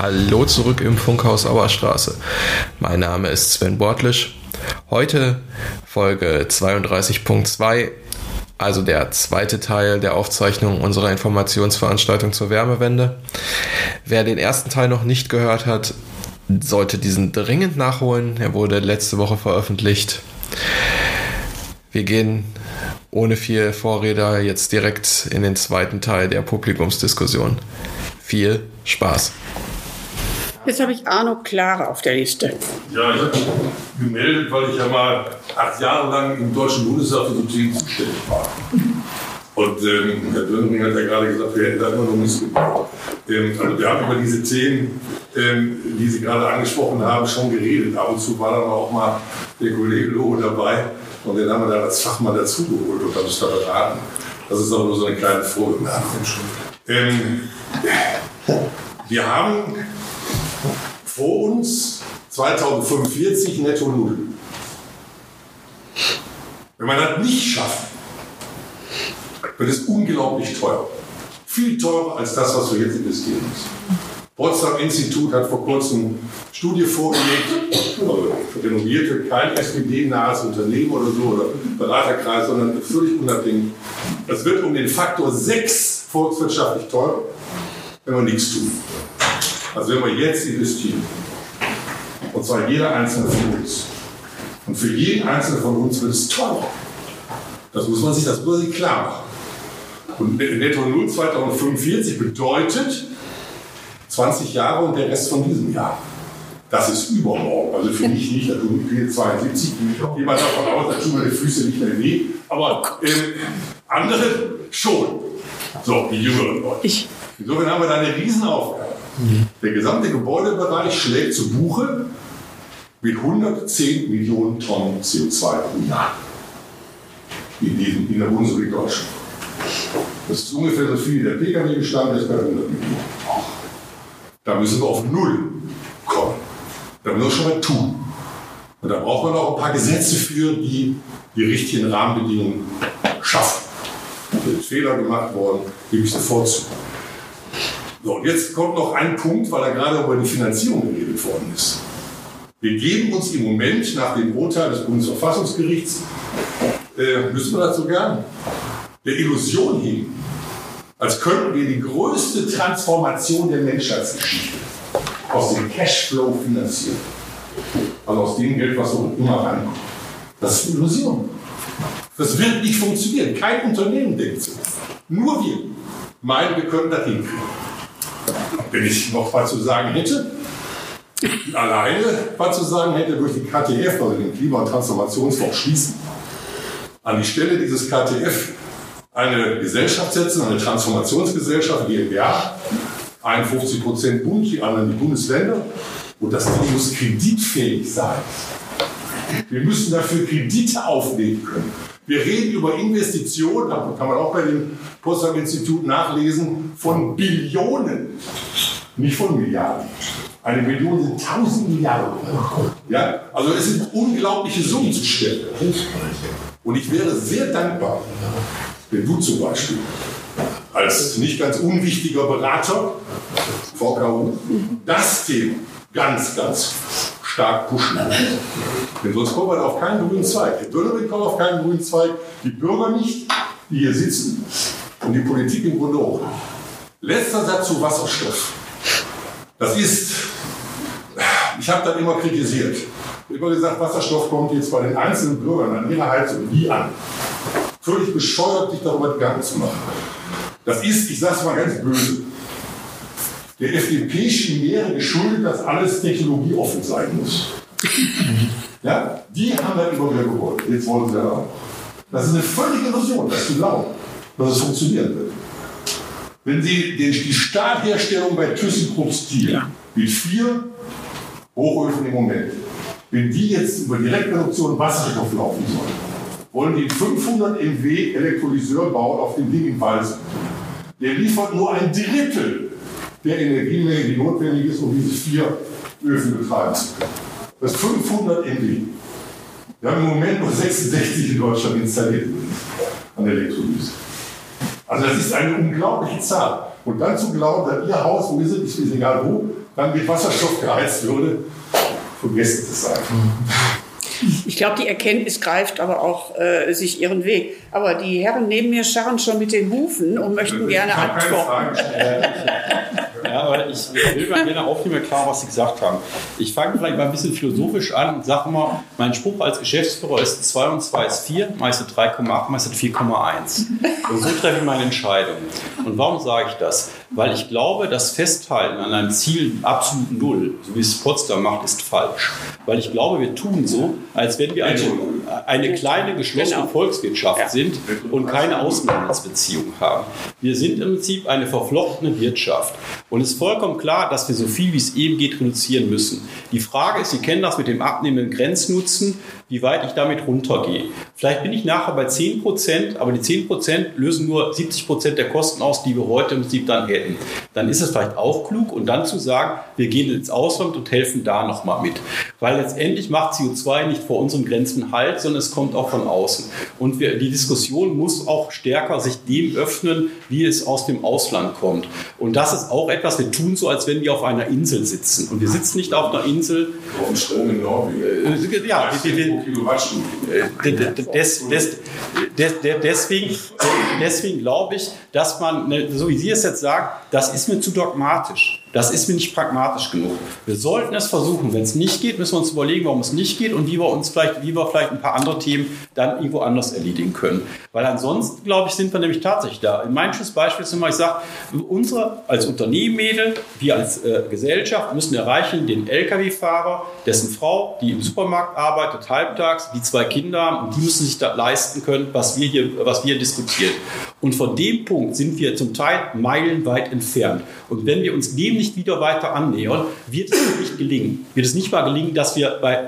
Hallo zurück im Funkhaus Auerstraße. Mein Name ist Sven Bortlisch. Heute Folge 32.2, also der zweite Teil der Aufzeichnung unserer Informationsveranstaltung zur Wärmewende. Wer den ersten Teil noch nicht gehört hat, sollte diesen dringend nachholen. Er wurde letzte Woche veröffentlicht. Wir gehen ohne viel Vorrede jetzt direkt in den zweiten Teil der Publikumsdiskussion. Viel Spaß. Jetzt habe ich Arno Klare auf der Liste. Ja, ich habe mich gemeldet, weil ich ja mal 8 Jahre lang im Deutschen Bundestag für so Themen zuständig war. Und Herr Dönring hat ja gerade gesagt, wir hätten da immer noch nichts gemacht. Also wir haben über diese Themen, die Sie gerade angesprochen haben, schon geredet. Ab und zu war dann auch mal der Kollege Loho dabei. Und den haben wir dann als Fachmann dazugeholt und haben es da beraten. Das ist aber nur so eine kleine Vorbemerkung. Wir haben vor uns 2045 netto null. Wenn man das nicht schafft, wird es unglaublich teuer. Viel teurer als das, was wir jetzt investieren müssen. Potsdam Institut hat vor kurzem eine Studie vorgelegt, also renovierte, kein SPD-nahes Unternehmen oder so, oder Beraterkreis, sondern völlig unabhängig. Das wird um den Faktor 6 volkswirtschaftlich teurer, wenn wir nichts tun. Also wenn wir jetzt investieren, und zwar jeder einzelne von uns. Und für jeden einzelnen von uns wird es teurer. Das muss man sich klar machen. Und netto null 2045 bedeutet 20 Jahre und der Rest von diesem Jahr. Das ist übermorgen. Also für mich nicht, ich bin jetzt 72, ich gehe mal davon aus, da tun mir die Füße nicht mehr weh. Aber andere schon. So, die jüngeren Leute. Insofern haben wir da eine Riesenaufgabe. Der gesamte Gebäudebereich schlägt zu Buche mit 110 Millionen Tonnen CO2 pro Jahr in der Bundesrepublik Deutschland. Das ist ungefähr so viel wie der Pkw-Bestand, der ist bei 100 Millionen. Da müssen wir auf Null kommen. Da müssen wir schon mal tun. Und da braucht man auch ein paar Gesetze für, die die richtigen Rahmenbedingungen schaffen. Da sind Fehler gemacht worden, gebe ich sofort zu. So, und jetzt kommt noch ein Punkt, weil da gerade über die Finanzierung geredet worden ist. Wir geben uns im Moment nach dem Urteil des Bundesverfassungsgerichts, müssen wir das sogar, der Illusion hegen, als könnten wir die größte Transformation der Menschheitsgeschichte aus dem Cashflow finanzieren. Also aus dem Geld, was so immer rankommt. Das ist eine Illusion. Das wird nicht funktionieren. Kein Unternehmen denkt so. Nur wir meinen, wir können das hinkriegen. Wenn ich noch was zu sagen hätte, alleine was zu sagen hätte, durch die KTF, also den Klima- und Transformationsfonds, schließen. An die Stelle dieses KTF eine Gesellschaft setzen, eine Transformationsgesellschaft, GmbH, 51% Bund, die anderen die Bundesländer. Und das Ding muss kreditfähig sein. Wir müssen dafür Kredite aufnehmen können. Wir reden über Investitionen, da kann man auch bei dem Potsdam Institut nachlesen, von Billionen, nicht von Milliarden. Eine Million sind 1000 Milliarden. Ja? Also es sind unglaubliche Summen zu stellen. Und ich wäre sehr dankbar, wenn du zum Beispiel als nicht ganz unwichtiger Berater, VKU, das Thema ganz, ganz stark pushen. Denn sonst kommen wir auf keinen grünen Zweig. Der Dönering kommt auf keinen grünen Zweig, die Bürger nicht, die hier sitzen und die Politik im Grunde auch. Letzter Satz zu Wasserstoff. Das ist, ich habe das immer kritisiert. Ich habe immer gesagt, Wasserstoff kommt jetzt bei den einzelnen Bürgern an ihrer Heizung nie an. Völlig bescheuert, sich darüber Gedanken zu machen. Das ist, ich sage es mal ganz böse, der FDP-Chimäre geschuldet, dass alles technologieoffen sein muss. Ja, die haben das immer wieder gewollt. Jetzt wollen sie ja auch. Das ist eine völlige Illusion, das zu glauben, dass es funktionieren wird. Wenn Sie die Stahlherstellung bei ThyssenKrupp Steel mit 4 Hochöfen im Moment, wenn die jetzt über Direktreduktion Wasserstoff laufen sollen, wollen die 500 MW Elektrolyseur bauen auf dem Ding in Walsen. Der liefert nur ein Drittel der Energiemenge, die notwendig ist, um diese 4 Öfen betreiben zu können. Das ist 500 MW. Wir haben im Moment nur 66 in Deutschland installiert an Elektrolyse. Also das ist eine unglaubliche Zahl. Und dann zu glauben, dass Ihr Haus, wo ist es, ist egal wo, dann mit Wasserstoff geheizt würde, vergessen Sie es einfach. Ich glaube, die Erkenntnis greift aber auch sich ihren Weg. Aber die Herren neben mir scharren schon mit den Hufen und möchten gerne antworten. Ja, aber ich will mal gerne aufnehmen, klar, was Sie gesagt haben. Ich fange vielleicht mal ein bisschen philosophisch an und sage mal, mein Spruch als Geschäftsführer ist 2 und 2 ist 4, meistens 3,8, meistens 4,1. Und so treffe ich meine Entscheidung. Und warum sage ich das? Weil ich glaube, das Festhalten an einem Ziel absolut Null, so wie es Potsdam macht, ist falsch. Weil ich glaube, wir tun so, als wenn wir eine kleine geschlossene Volkswirtschaft sind und keine Außenhandelsbeziehungen haben. Wir sind im Prinzip eine verflochtene Wirtschaft. Und es ist vollkommen klar, dass wir so viel wie es eben geht reduzieren müssen. Die Frage ist, Sie kennen das mit dem abnehmenden Grenznutzen, wie weit ich damit runtergehe. Vielleicht bin ich nachher bei 10%, aber die 10% lösen nur 70% der Kosten aus, die wir heute im Prinzip dann hätten. Dann ist es vielleicht auch klug, und dann zu sagen, wir gehen ins Ausland und helfen da nochmal mit. Weil letztendlich macht CO2 nicht vor unseren Grenzen Halt, sondern es kommt auch von außen. Und die Diskussion muss auch stärker sich dem öffnen, wie es aus dem Ausland kommt. Und das ist auch etwas, wir tun so, als wenn wir auf einer Insel sitzen. Und wir sitzen nicht auf einer Insel. Auf dem Strom in Norwegen. Ja, deswegen glaube ich, dass man, so wie Sie es jetzt sagen, das ist mir zu dogmatisch. Das ist mir nicht pragmatisch genug. Wir sollten es versuchen. Wenn es nicht geht, müssen wir uns überlegen, warum es nicht geht und wie wir vielleicht ein paar andere Themen dann irgendwo anders erledigen können. Weil ansonsten, glaube ich, sind wir nämlich tatsächlich da. Mein schönes Beispiel ist immer, ich sage, unsere als Unternehmen, wir als Gesellschaft müssen erreichen, den Lkw-Fahrer, dessen Frau, die im Supermarkt arbeitet, halbtags, die 2 Kinder haben, und die müssen sich da leisten können, was wir hier diskutieren. Und von dem Punkt sind wir zum Teil meilenweit entfernt. Und wenn wir uns dem nicht wieder weiter annähern, wird es nicht gelingen. Wird es nicht mal gelingen, dass wir bei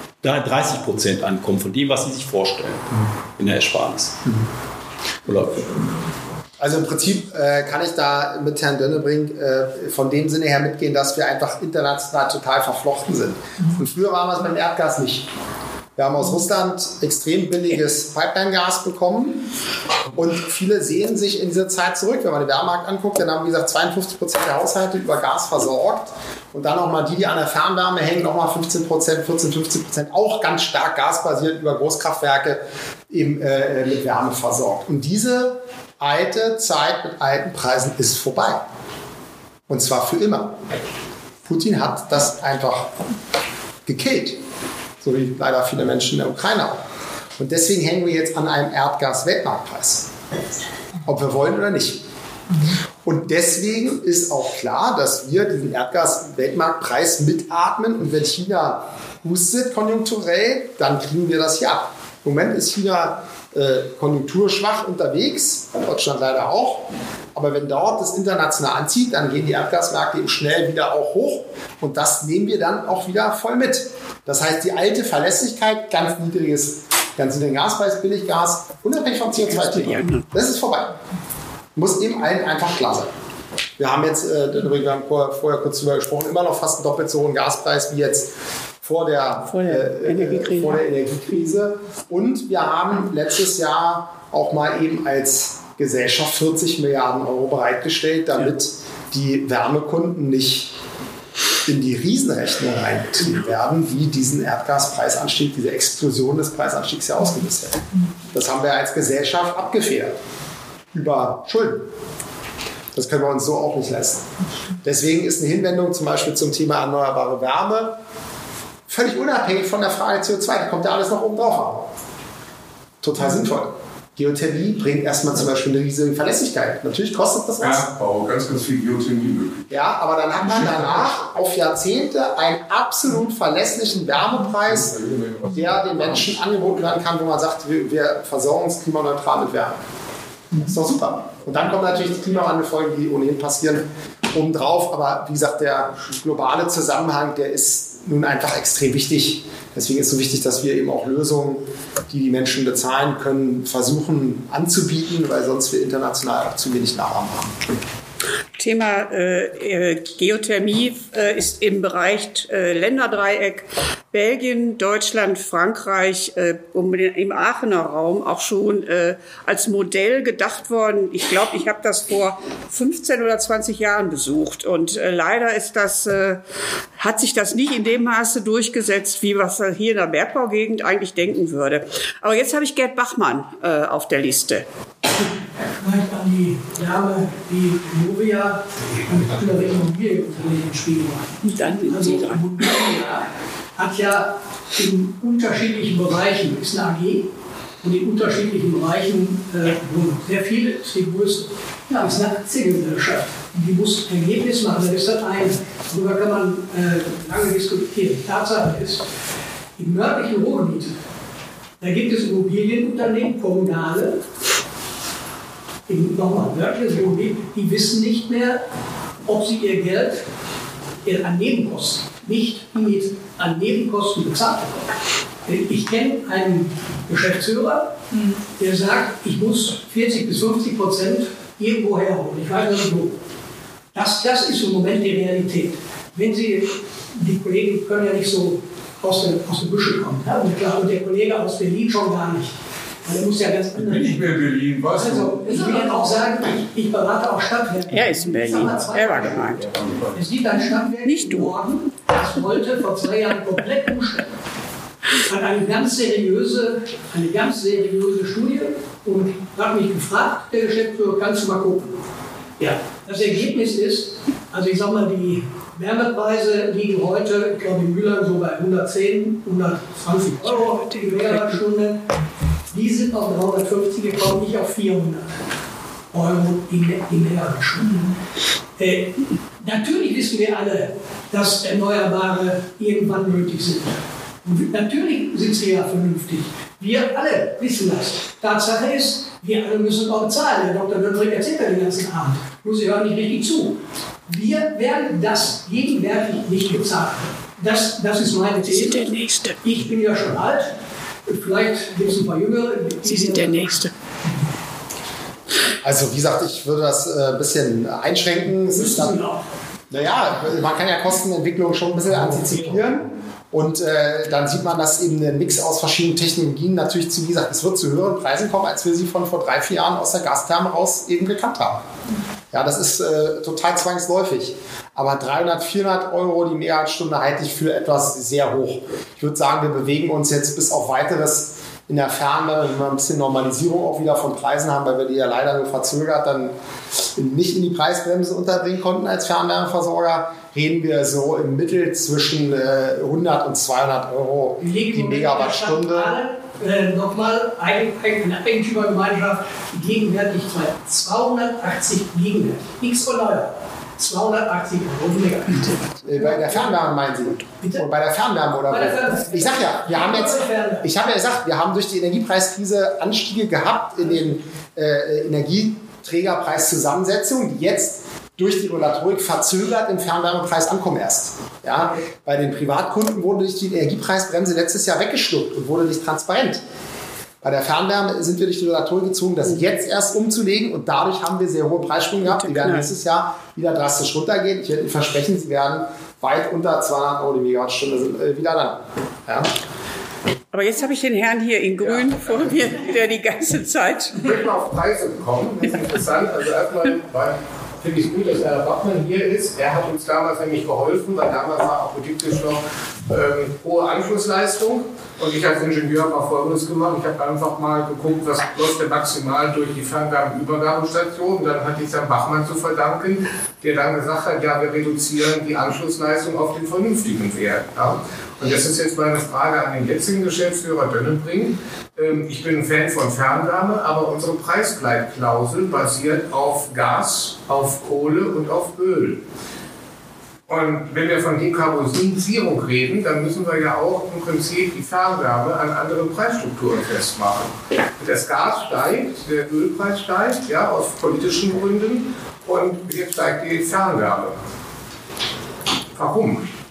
30% ankommen von dem, was Sie sich vorstellen in der Ersparnis. Oder? Also im Prinzip kann ich da mit Herrn Dönnebrink von dem Sinne her mitgehen, dass wir einfach international total verflochten sind. Und früher waren wir es beim Erdgas nicht. Wir haben aus Russland extrem billiges Pipeline-Gas bekommen und viele sehen sich in diese Zeit zurück. Wenn man den Wärmemarkt anguckt, dann haben, wie gesagt, 52% der Haushalte über Gas versorgt und dann nochmal die an der Fernwärme hängen, nochmal 15%, 15% auch ganz stark gasbasiert über Großkraftwerke eben mit Wärme versorgt. Und diese alte Zeit mit alten Preisen ist vorbei. Und zwar für immer. Putin hat das einfach gekillt. So wie leider viele Menschen in der Ukraine auch. Und deswegen hängen wir jetzt an einem Erdgas-Weltmarktpreis. Ob wir wollen oder nicht. Und deswegen ist auch klar, dass wir diesen Erdgas-Weltmarktpreis mitatmen. Und wenn China hustet konjunkturell, dann kriegen wir das hier ab. Im Moment ist China konjunkturschwach unterwegs, Deutschland leider auch. Aber wenn dort das international anzieht, dann gehen die Erdgasmärkte eben schnell wieder auch hoch. Und das nehmen wir dann auch wieder voll mit. Das heißt, die alte Verlässlichkeit, ganz niedrigen Gaspreis, Billiggas, unabhängig vom CO2-Thema, das ist vorbei. Muss eben allen einfach klar sein. Wir haben jetzt, wir haben vorher kurz drüber gesprochen, immer noch fast einen doppelt so hohen Gaspreis wie jetzt vor der Energiekrise. Und wir haben letztes Jahr auch mal eben als Gesellschaft 40 Milliarden Euro bereitgestellt, damit die Wärmekunden nicht in die Riesenrechnung reingetrieben werden, wie diesen Erdgaspreisanstieg, diese Explosion des Preisanstiegs ja ausgelöst hätte. Das haben wir als Gesellschaft abgefedert über Schulden. Das können wir uns so auch nicht leisten. Deswegen ist eine Hinwendung zum Beispiel zum Thema erneuerbare Wärme völlig unabhängig von der Frage CO2. Da kommt ja alles noch oben drauf an. Total sinnvoll. Geothermie bringt erstmal zum Beispiel eine riesige Verlässlichkeit. Natürlich kostet das was. Bergbau, ganz viel Geothermie möglich. Ja, aber dann hat man danach auf Jahrzehnte einen absolut verlässlichen Wärmepreis, der den Menschen angeboten werden kann, wo man sagt, wir versorgen uns klimaneutral mit Wärme. Das ist doch super. Und dann kommen natürlich die Klimawandelfolgen, die ohnehin passieren, obendrauf. Aber wie gesagt, der globale Zusammenhang, der ist nun einfach extrem wichtig. Deswegen ist es so wichtig, dass wir eben auch Lösungen, die die Menschen bezahlen können, versuchen anzubieten, weil sonst wir international auch zu wenig Nachahmer haben. Thema Geothermie ist im Bereich Länderdreieck Belgien, Deutschland, Frankreich im Aachener Raum auch schon als Modell gedacht worden. Ich glaube, ich habe das vor 15 oder 20 Jahren besucht und leider ist hat sich das nicht in dem Maße durchgesetzt, wie was hier in der Bergbaugegend eigentlich denken würde. Aber jetzt habe ich Gerd Bachmann auf der Liste. Vielleicht an die Dame, die Movia und andere Immobilienunternehmen ins Spiel macht. Also Movia hat ja in unterschiedlichen Bereichen, ist eine AG, und in unterschiedlichen Bereichen sehr viele, ist die größte. Ja, ist eine Aktiengesellschaft. Die muss Ergebnis machen, das ist das eine. Darüber kann man lange diskutieren. Die Tatsache ist, im nördlichen Ruhrgebiet, da gibt es Immobilienunternehmen, kommunale, nochmal nördliches Ruhrgebiet, die wissen nicht mehr, ob sie ihr Geld an Nebenkosten, nicht an Nebenkosten bezahlt bekommen. Ich kenne einen Geschäftsführer, der sagt, ich muss 40-50% irgendwo herholen. Ich weiß nicht wo. Das ist im Moment die Realität. Wenn Sie, die Kollegen können ja nicht so aus dem Büschel kommen. Ja? Und klar, und der Kollege aus Berlin schon gar nicht. Der muss ja ganz anders. Ich bin nicht mehr in Berlin, weißt du? Also, ich will Ihnen auch sagen, ich berate auch Stadtwerke. Er ist in Berlin, er war gemeint. Es gibt ein Stadtwerk Nicht du. im Norden, das wollte vor 2 Jahren komplett umstellen. Hat eine ganz seriöse Studie und hat mich gefragt, der Geschäftsführer, kannst du mal gucken. Ja, das Ergebnis ist, also ich sag mal, die Wärmepreise liegen heute, ich glaube in Mühlern so bei 110, 120 Euro die Megawattstunde. Die sind auf 350 gekommen, nicht auf 400 Euro die Megawattstunde. Natürlich wissen wir alle, dass Erneuerbare irgendwann nötig sind. Und natürlich sind sie ja vernünftig. Wir alle wissen das. Tatsache ist, wir alle müssen auch bezahlen. Der Dr. Döttring erzählt ja den ganzen Abend. Nur Sie hören nicht richtig zu. Wir werden das gegenwärtig nicht bezahlen. Das ist meine These. Sie sind der Nächste. Ich bin ja schon alt. Vielleicht gibt es ein paar Jüngere. Sie sind der Nächste. Also wie gesagt, ich würde das ein bisschen einschränken. Es ist dann, naja, man kann ja Kostenentwicklung schon ein bisschen antizipieren. Und dann sieht man, dass eben ein Mix aus verschiedenen Technologien natürlich, wie gesagt, es wird zu höheren Preisen kommen, als wir sie von vor 3-4 Jahren aus der Gastherme raus eben gekannt haben. Ja, das ist total zwangsläufig. Aber 300-400 Euro die Megawattstunde halte ich für etwas sehr hoch. Ich würde sagen, wir bewegen uns jetzt bis auf Weiteres in der Ferne, wenn wir ein bisschen Normalisierung auch wieder von Preisen haben, weil wir die ja leider nur verzögert dann nicht in die Preisbremse unterbringen konnten als Fernwärmeversorger, reden wir so im Mittel zwischen 100 und 200 Euro die Megawattstunde. Nochmal, eine Eigentümergemeinschaft, die gegenwärtig 280 gegenwärtig, nichts von neuer. 280 Euro die Megawattstunde. Bei der Fernwärme meinen Sie? Bitte? Und bei der Fernwärme oder bei der Fernwärme. Ich sag ja, wir haben durch die Energiepreiskrise Anstiege gehabt in den Energieträgerpreiszusammensetzungen, die jetzt durch die Regulatorik verzögert im Fernwärmepreis ankommen erst. Ja, bei den Privatkunden wurde durch die Energiepreisbremse letztes Jahr weggeschluckt und wurde nicht transparent. Bei der Fernwärme sind wir durch die Regulatorik gezwungen, das jetzt erst umzulegen und dadurch haben wir sehr hohe Preissprünge gehabt. Die werden nächstes Jahr wieder drastisch runtergehen. Ich werde Ihnen versprechen, sie werden weit unter 200 Euro die Megawattstunde wieder dann. Ja. Aber jetzt habe ich den Herrn hier in Grün vor mir, der die ganze Zeit... Ich möchte mal auf Preise kommen. Das ist interessant. Also erstmal finde ich es gut, dass Herr Bachmann hier ist. Er hat uns damals nämlich geholfen, weil damals war auch politisch noch hohe Anschlussleistung. Und ich als Ingenieur habe mal Folgendes gemacht. Ich habe einfach mal geguckt, was läuft denn maximal durch die Fernwärmeübergabestation. Und dann hatte ich es Herrn Bachmann zu verdanken, der dann gesagt hat, ja, wir reduzieren die Anschlussleistung auf den vernünftigen Wert. Ja. Und das ist jetzt meine Frage an den jetzigen Geschäftsführer Dönnenbring. Ich bin ein Fan von Fernwärme, aber unsere Preisgleitklausel basiert auf Gas, auf Kohle und auf Öl. Und wenn wir von Dekarbonisierung reden, dann müssen wir ja auch im Prinzip die Fernwärme an anderen Preisstrukturen festmachen. Das Gas steigt, der Ölpreis steigt, ja, aus politischen Gründen, und jetzt steigt die Fernwärme. Warum?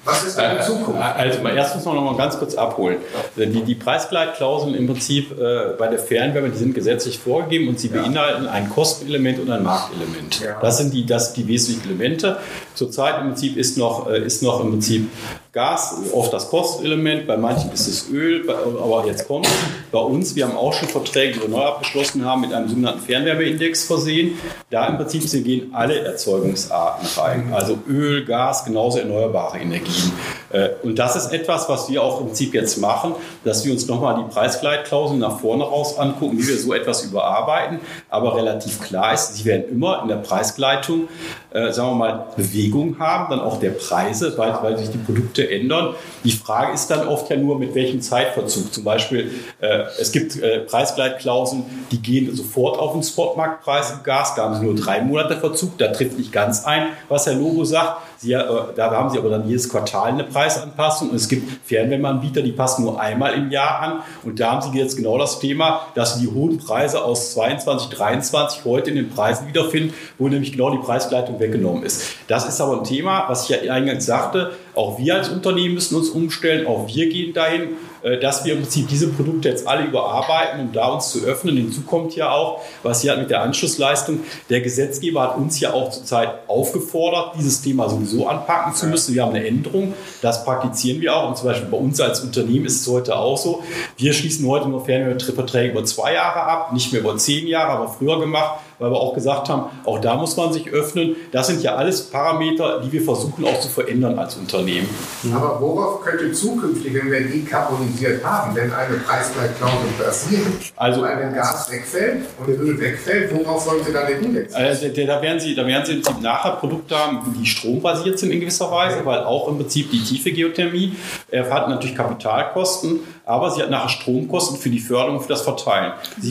Was ist denn in Zukunft? Also erstens noch mal ganz kurz abholen. Die Preisgleitklauseln im Prinzip bei der Fernwärme, die sind gesetzlich vorgegeben und sie beinhalten ein Kostenelement und ein Marktelement. Ja. Das sind die wesentlichen Elemente. Zurzeit im Prinzip ist noch im Prinzip Gas oft das Kostenelement, bei manchen ist es Öl, aber jetzt kommt bei uns, wir haben auch schon Verträge, die wir neu abgeschlossen haben, mit einem sogenannten Fernwärmeindex versehen. Da im Prinzip gehen alle Erzeugungsarten rein, also Öl, Gas, genauso erneuerbare Energien. Und das ist etwas, was wir auch im Prinzip jetzt machen, dass wir uns nochmal die Preisgleitklauseln nach vorne raus angucken, wie wir so etwas überarbeiten. Aber relativ klar ist, sie werden immer in der Preisgleitung, sagen wir mal, Bewegung haben, dann auch der Preise, weil sich die Produkte ändern. Die Frage ist dann oft ja nur, mit welchem Zeitverzug. Zum Beispiel, es gibt Preisgleitklauseln, die gehen sofort auf den Spotmarktpreis im Gas, da haben sie nur 3 Monate Verzug, da trifft nicht ganz ein, was Herr Lobo sagt. Da haben sie aber dann jedes Quartal eine Preisanpassung und es gibt Fernwärmeanbieter, die passen nur einmal im Jahr an und da haben sie jetzt genau das Thema, dass sie die hohen Preise aus 22, 23 heute in den Preisen wiederfinden, wo nämlich genau die Preisgleitung weggenommen ist. Das ist aber ein Thema, was ich ja eingangs sagte, auch wir als Unternehmen müssen uns umstellen, auch wir gehen dahin, dass wir im Prinzip diese Produkte jetzt alle überarbeiten, um da uns zu öffnen. Hinzu kommt ja auch, was hier mit der Anschlussleistung, der Gesetzgeber hat uns ja auch zurzeit aufgefordert, dieses Thema sowieso anpacken zu müssen. Wir haben eine Änderung, das praktizieren wir auch. Und zum Beispiel bei uns als Unternehmen ist es heute auch so, wir schließen heute nur Fernwärmeverträge über 2 Jahre ab, nicht mehr über 10 Jahre, aber früher gemacht, weil wir auch gesagt haben, auch da muss man sich öffnen. Das sind ja alles Parameter, die wir versuchen auch zu verändern als Unternehmen. Aber worauf könnte zukünftig, wenn wir dekarbonisiert haben, denn eine Preisgleitklausel basieren? Also wenn Gas wegfällt und Öl wegfällt, worauf sollte dann der Index? Da werden Sie im Prinzip nachher Produkte haben, die strombasiert sind in gewisser Weise, weil auch im Prinzip die tiefe Geothermie hat natürlich Kapitalkosten, aber sie hat nachher Stromkosten für die Förderung, für das Verteilen. Sie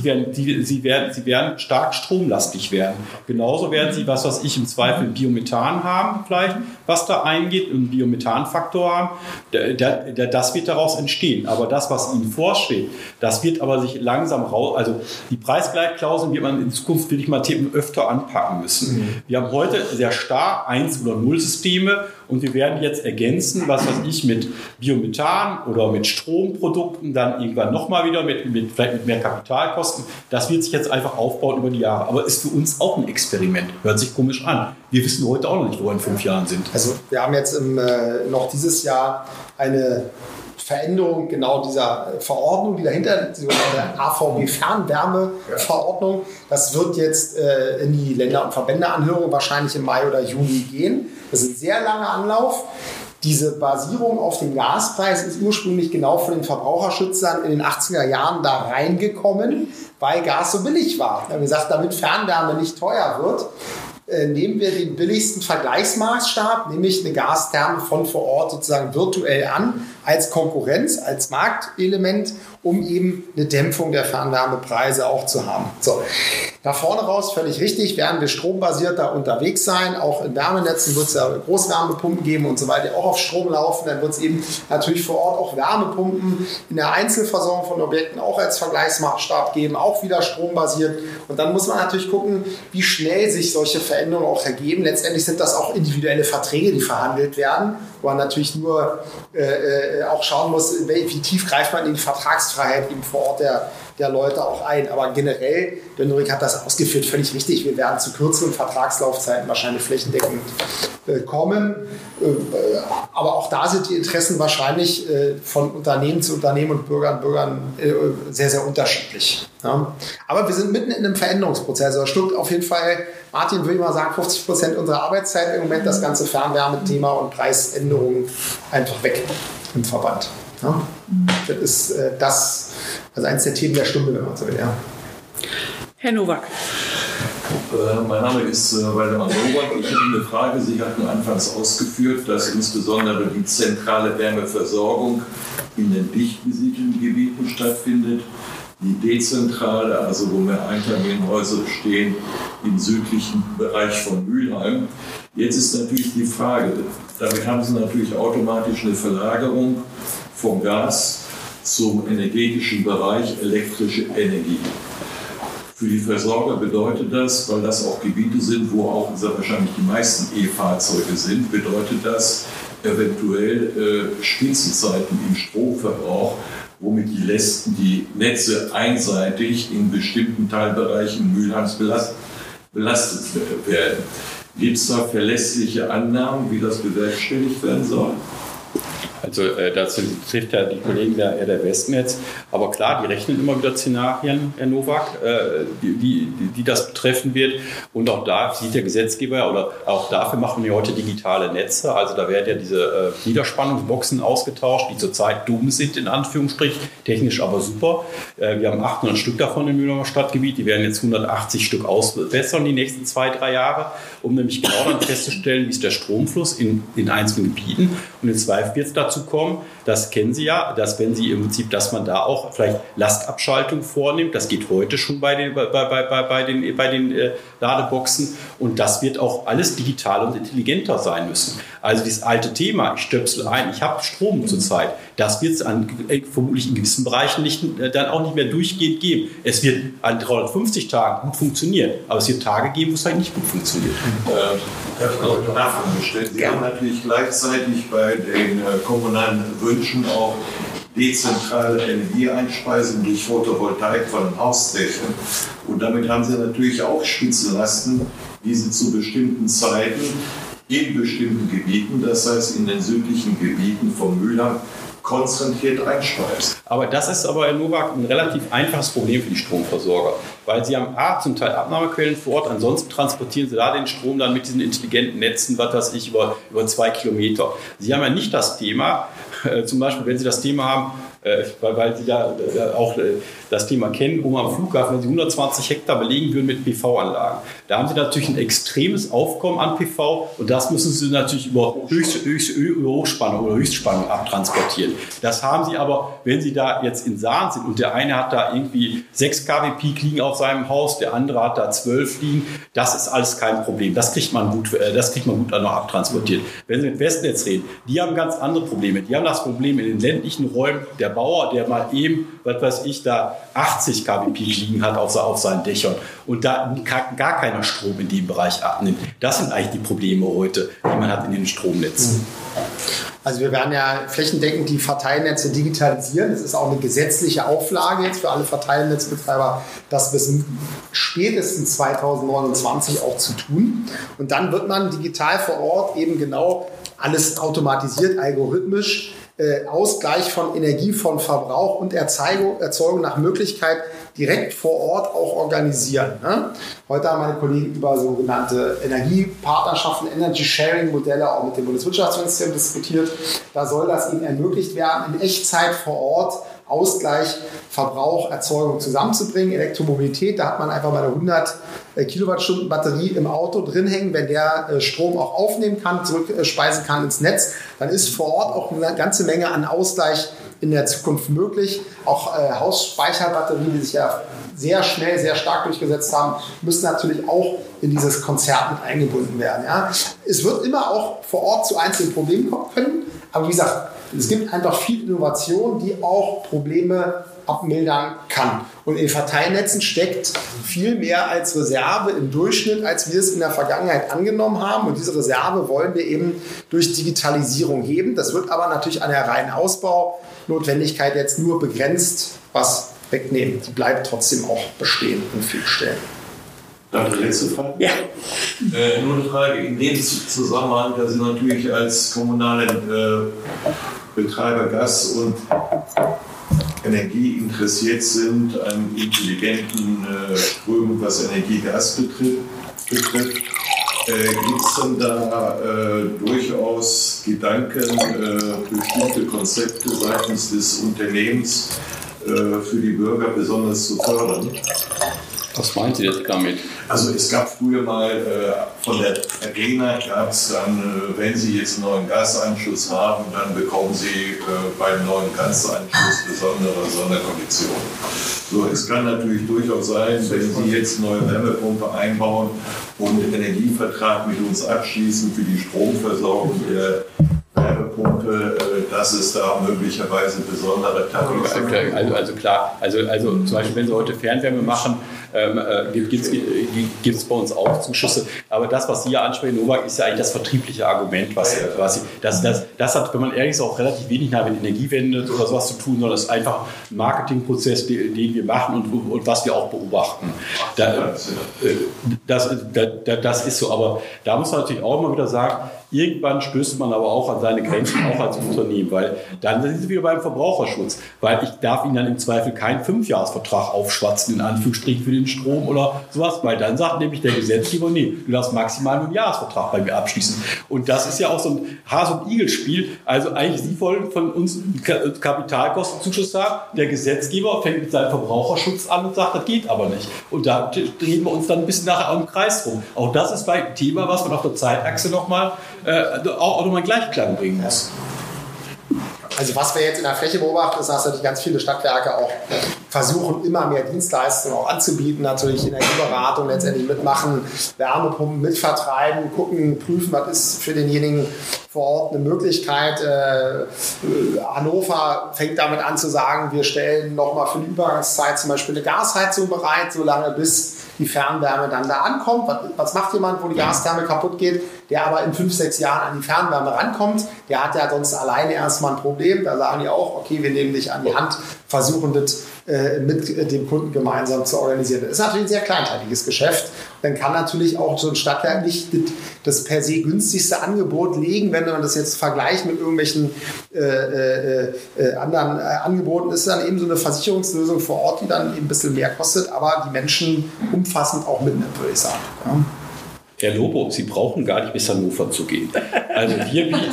werden stark stromlastig werden. Genauso werden sie, was weiß ich, im Zweifel Biomethan haben vielleicht, was da eingeht, einen Biomethanfaktor haben. Das wird daraus entstehen. Aber das, was Ihnen vorschwebt, das wird aber sich langsam raus, also die Preisgleitklauseln wird man in Zukunft, will ich mal tippen, öfter anpacken müssen. Wir haben heute sehr starr 1- oder 0-Systeme und wir werden jetzt ergänzen, was weiß ich, mit Biomethan oder mit Stromprodukten, dann irgendwann nochmal wieder vielleicht mit mehr Kapitalkosten. Das wird sich jetzt einfach aufbauen über die Jahre. Aber ist für uns auch ein Experiment. Hört sich komisch an. Wir wissen heute auch noch nicht, wo wir in 5 Jahren sind. Also wir haben jetzt noch dieses Jahr eine Veränderung genau dieser Verordnung, die dahinter liegt, der AVB-Fernwärme-Verordnung. Das wird jetzt in die Länder- und Verbändeanhörung wahrscheinlich im Mai oder Juni gehen. Das ist ein sehr langer Anlauf. Diese Basierung auf den Gaspreis ist ursprünglich genau von den Verbraucherschützern in den 80er Jahren da reingekommen, weil Gas so billig war. Wir haben gesagt, damit Fernwärme nicht teuer wird, nehmen wir den billigsten Vergleichsmaßstab, nämlich eine Gastherme von vor Ort sozusagen virtuell an, als Konkurrenz, als Marktelement, um eben eine Dämpfung der Fernwärmepreise auch zu haben. So, nach vorne raus, völlig richtig, werden wir strombasiert da unterwegs sein. Auch in Wärmenetzen wird es ja Großwärmepumpen geben und so weiter, die auch auf Strom laufen. Dann wird es eben natürlich vor Ort auch Wärmepumpen in der Einzelversorgung von Objekten auch als Vergleichsmaßstab geben, auch wieder strombasiert. Und dann muss man natürlich gucken, wie schnell sich solche Veränderungen auch ergeben. Letztendlich sind das auch individuelle Verträge, die verhandelt werden, wo man natürlich nur auch schauen muss, wie tief greift man in die Vertragsfreiheit eben vor Ort der Leute auch ein. Aber generell, der Nurik hat das ausgeführt, völlig richtig. Wir werden zu kürzeren Vertragslaufzeiten wahrscheinlich flächendeckend kommen. Aber auch da sind die Interessen wahrscheinlich von Unternehmen zu Unternehmen und Bürgern sehr, sehr unterschiedlich. Ja. Aber wir sind mitten in einem Veränderungsprozess. Also schluckt auf jeden Fall, Martin, würde ich mal sagen, 50% unserer Arbeitszeit im Moment das ganze Fernwärmethema und Preisänderungen einfach weg im Verband. Ja. Das ist also eines der Themen der Stunde, wenn man so will. Ja. Herr Nowak. Mein Name ist Waldemar Nowak. Ich habe eine Frage. Sie hatten anfangs ausgeführt, dass insbesondere die zentrale Wärmeversorgung in den dicht besiedelten Gebieten stattfindet. Die dezentrale, also wo mehr Einfamilienhäuser stehen, im südlichen Bereich von Mülheim. Jetzt ist natürlich die Frage, damit haben Sie natürlich automatisch eine Verlagerung vom Gas zum energetischen Bereich elektrische Energie. Für die Versorger bedeutet das, weil das auch Gebiete sind, wo auch wahrscheinlich die meisten E-Fahrzeuge sind, bedeutet das, eventuell Spitzenzeiten im Stromverbrauch, womit die Netze einseitig in bestimmten Teilbereichen Mülheims belastet werden. Gibt es da verlässliche Annahmen, wie das bewerkstelligt werden soll? Also dazu trifft ja die Kollegen der Westnetz. Aber klar, die rechnen immer wieder Szenarien, Herr Nowak, die das betreffen wird. Und auch da sieht der Gesetzgeber, oder auch dafür machen wir heute digitale Netze. Also da werden ja diese Niederspannungsboxen ausgetauscht, die zurzeit dumm sind, in Anführungsstrichen, technisch aber super. Wir haben 800 Stück davon im Mühlheimer Stadtgebiet. Die werden jetzt 180 Stück ausbessern die nächsten 2-3 Jahre, um nämlich genau dann festzustellen, wie ist der Stromfluss in einzelnen Gebieten. Und in Zweifel wird es dazu kommen, das kennen Sie ja, dass wenn Sie im Prinzip, dass man da auch vielleicht Lastabschaltung vornimmt, das geht heute schon bei den Ladeboxen, und das wird auch alles digital und intelligenter sein müssen. Also dieses alte Thema, ich stöpsel ein, ich habe Strom zurzeit, das wird es vermutlich in gewissen Bereichen dann auch nicht mehr durchgehend geben. Es wird an 350 Tagen gut funktionieren, aber es wird Tage geben, wo es halt nicht gut funktioniert. Ich habe noch eine Nachfrage gestellt. Sie haben natürlich gleichzeitig bei den kommunalen Wünschen auch dezentrale Energieeinspeisung durch Photovoltaik von Hausdächern. Und damit haben Sie natürlich auch Spitzenlasten, die Sie zu bestimmten Zeiten in bestimmten Gebieten, das heißt in den südlichen Gebieten vom Mülheim, konzentriert einspeisen. Aber das ist aber, Herr Nowak, ein relativ einfaches Problem für die Stromversorger, weil sie haben zum Teil Abnahmequellen vor Ort, ansonsten transportieren sie da den Strom dann mit diesen intelligenten Netzen, was weiß ich, über 2 Kilometer. Sie haben ja nicht das Thema, zum Beispiel, wenn Sie das Thema haben, weil Sie da auch das Thema kennen, um am Flughafen, wenn Sie 120 Hektar belegen würden mit PV-Anlagen. Da haben Sie natürlich ein extremes Aufkommen an PV, und das müssen Sie natürlich über Hochspannung oder Höchstspannung abtransportieren. Das haben Sie aber, wenn Sie da jetzt in Saarn sind und der eine hat da irgendwie 6 kW Peak liegen auf seinem Haus, der andere hat da 12 liegen, das ist alles kein Problem. Das kriegt man gut noch abtransportiert. Wenn Sie mit Westnetz reden, die haben ganz andere Probleme. Die haben das Problem in den ländlichen Räumen, der Bauer, der mal eben, was weiß ich, da 80 kW Peak liegen hat auf seinen Dächern und da gar keiner Strom in dem Bereich abnimmt. Das sind eigentlich die Probleme heute, die man hat in den Stromnetzen. Also wir werden ja flächendeckend die Verteilnetze digitalisieren. Es ist auch eine gesetzliche Auflage jetzt für alle Verteilnetzbetreiber, das bis spätestens 2029 auch zu tun. Und dann wird man digital vor Ort eben genau alles automatisiert, algorithmisch, Ausgleich von Energie, von Verbrauch und Erzeugung nach Möglichkeit direkt vor Ort auch organisieren. Ne? Heute haben meine Kollegen über sogenannte Energiepartnerschaften, Energy-Sharing-Modelle auch mit dem Bundeswirtschaftsministerium diskutiert. Da soll das eben ermöglicht werden, in Echtzeit vor Ort Ausgleich, Verbrauch, Erzeugung zusammenzubringen. Elektromobilität, da hat man einfach mal eine 100 Kilowattstunden Batterie im Auto drin hängen. Wenn der Strom auch aufnehmen kann, zurückspeisen kann ins Netz, dann ist vor Ort auch eine ganze Menge an Ausgleich in der Zukunft möglich. Auch Hausspeicherbatterien, die sich ja sehr schnell, sehr stark durchgesetzt haben, müssen natürlich auch in dieses Konzept mit eingebunden werden. Ja? Es wird immer auch vor Ort zu einzelnen Problemen kommen können, aber wie gesagt, es gibt einfach viel Innovation, die auch Probleme abmildern kann. Und in den Verteilnetzen steckt viel mehr als Reserve im Durchschnitt, als wir es in der Vergangenheit angenommen haben. Und diese Reserve wollen wir eben durch Digitalisierung heben. Das wird aber natürlich an der reinen Ausbaunotwendigkeit jetzt nur begrenzt was wegnehmen. Die bleibt trotzdem auch bestehen an vielen Stellen. Dann die letzte Frage. Ja. Nur eine Frage in dem Zusammenhang, dass Sie natürlich als kommunalen Betreiber Gas und Energie interessiert sind, an intelligenten Strömen, was Energie-Gas betrifft. Gibt es denn da durchaus Gedanken, bestimmte Konzepte seitens des Unternehmens für die Bürger besonders zu fördern? Was meinen Sie jetzt damit? Also es gab früher mal von der Arena gab es dann, wenn Sie jetzt einen neuen Gasanschluss haben, dann bekommen Sie beim neuen Gasanschluss besondere Sonderkonditionen. So, es kann natürlich durchaus sein, wenn Sie jetzt eine neue Wärmepumpe einbauen und einen Energievertrag mit uns abschließen für die Stromversorgung der Wärmepumpe, dass es da möglicherweise besondere Tarife gibt. Also klar, also zum Beispiel, wenn Sie heute Fernwärme machen, gibt es bei uns auch Zuschüsse. Aber das, was Sie ja ansprechen, Novak, ist ja eigentlich das vertriebliche Argument, das hat, wenn man ehrlich ist, auch relativ wenig mit Energiewende oder sowas zu tun, sondern es ist einfach ein Marketingprozess, den wir machen und was wir auch beobachten. Das ist so, aber da muss man natürlich auch mal wieder sagen, irgendwann stößt man aber auch an seine Grenzen, auch als Unternehmen, weil dann sind Sie wieder beim Verbraucherschutz, weil ich darf Ihnen dann im Zweifel keinen 5-Jahres-Vertrag aufschwatzen, in Anführungsstrichen für den Strom oder sowas, weil dann sagt nämlich der Gesetzgeber, nee, du darfst maximal einen Jahresvertrag bei mir abschließen. Und das ist ja auch so ein Hase- und Igel-Spiel. Also eigentlich, Sie wollen von uns einen Kapitalkostenzuschuss haben, der Gesetzgeber fängt mit seinem Verbraucherschutz an und sagt, das geht aber nicht. Und da drehen wir uns dann ein bisschen nachher im Kreis rum. Auch das ist ein Thema, was man auf der Zeitachse nochmal auch nochmal Gleichklang bringen muss. Also was wir jetzt in der Fläche beobachten, ist, dass natürlich ganz viele Stadtwerke auch versuchen, immer mehr Dienstleistungen auch anzubieten, natürlich Energieberatung letztendlich mitmachen, Wärmepumpen mitvertreiben, gucken, prüfen, was ist für denjenigen vor Ort eine Möglichkeit. Hannover fängt damit an zu sagen, wir stellen nochmal für die Übergangszeit zum Beispiel eine Gasheizung bereit, solange bis die Fernwärme dann da ankommt. Was macht jemand, wo die Gastherme kaputt geht, der aber in 5-6 Jahren an die Fernwärme rankommt? Der hat ja sonst alleine erstmal ein Problem. Da sagen die auch, okay, wir nehmen dich an die Hand, versuchen das mit dem Kunden gemeinsam zu organisieren. Das ist natürlich ein sehr kleinteiliges Geschäft. Dann kann natürlich auch so ein Stadtwerk nicht das per se günstigste Angebot legen, wenn man das jetzt vergleicht mit irgendwelchen anderen Angeboten. Ist dann eben so eine Versicherungslösung vor Ort, die dann eben ein bisschen mehr kostet, aber die Menschen umfassend auch mitnimmt, würde ich sagen. Ja. Herr Lobo, Sie brauchen gar nicht bis Hannover zu gehen. Also wir bieten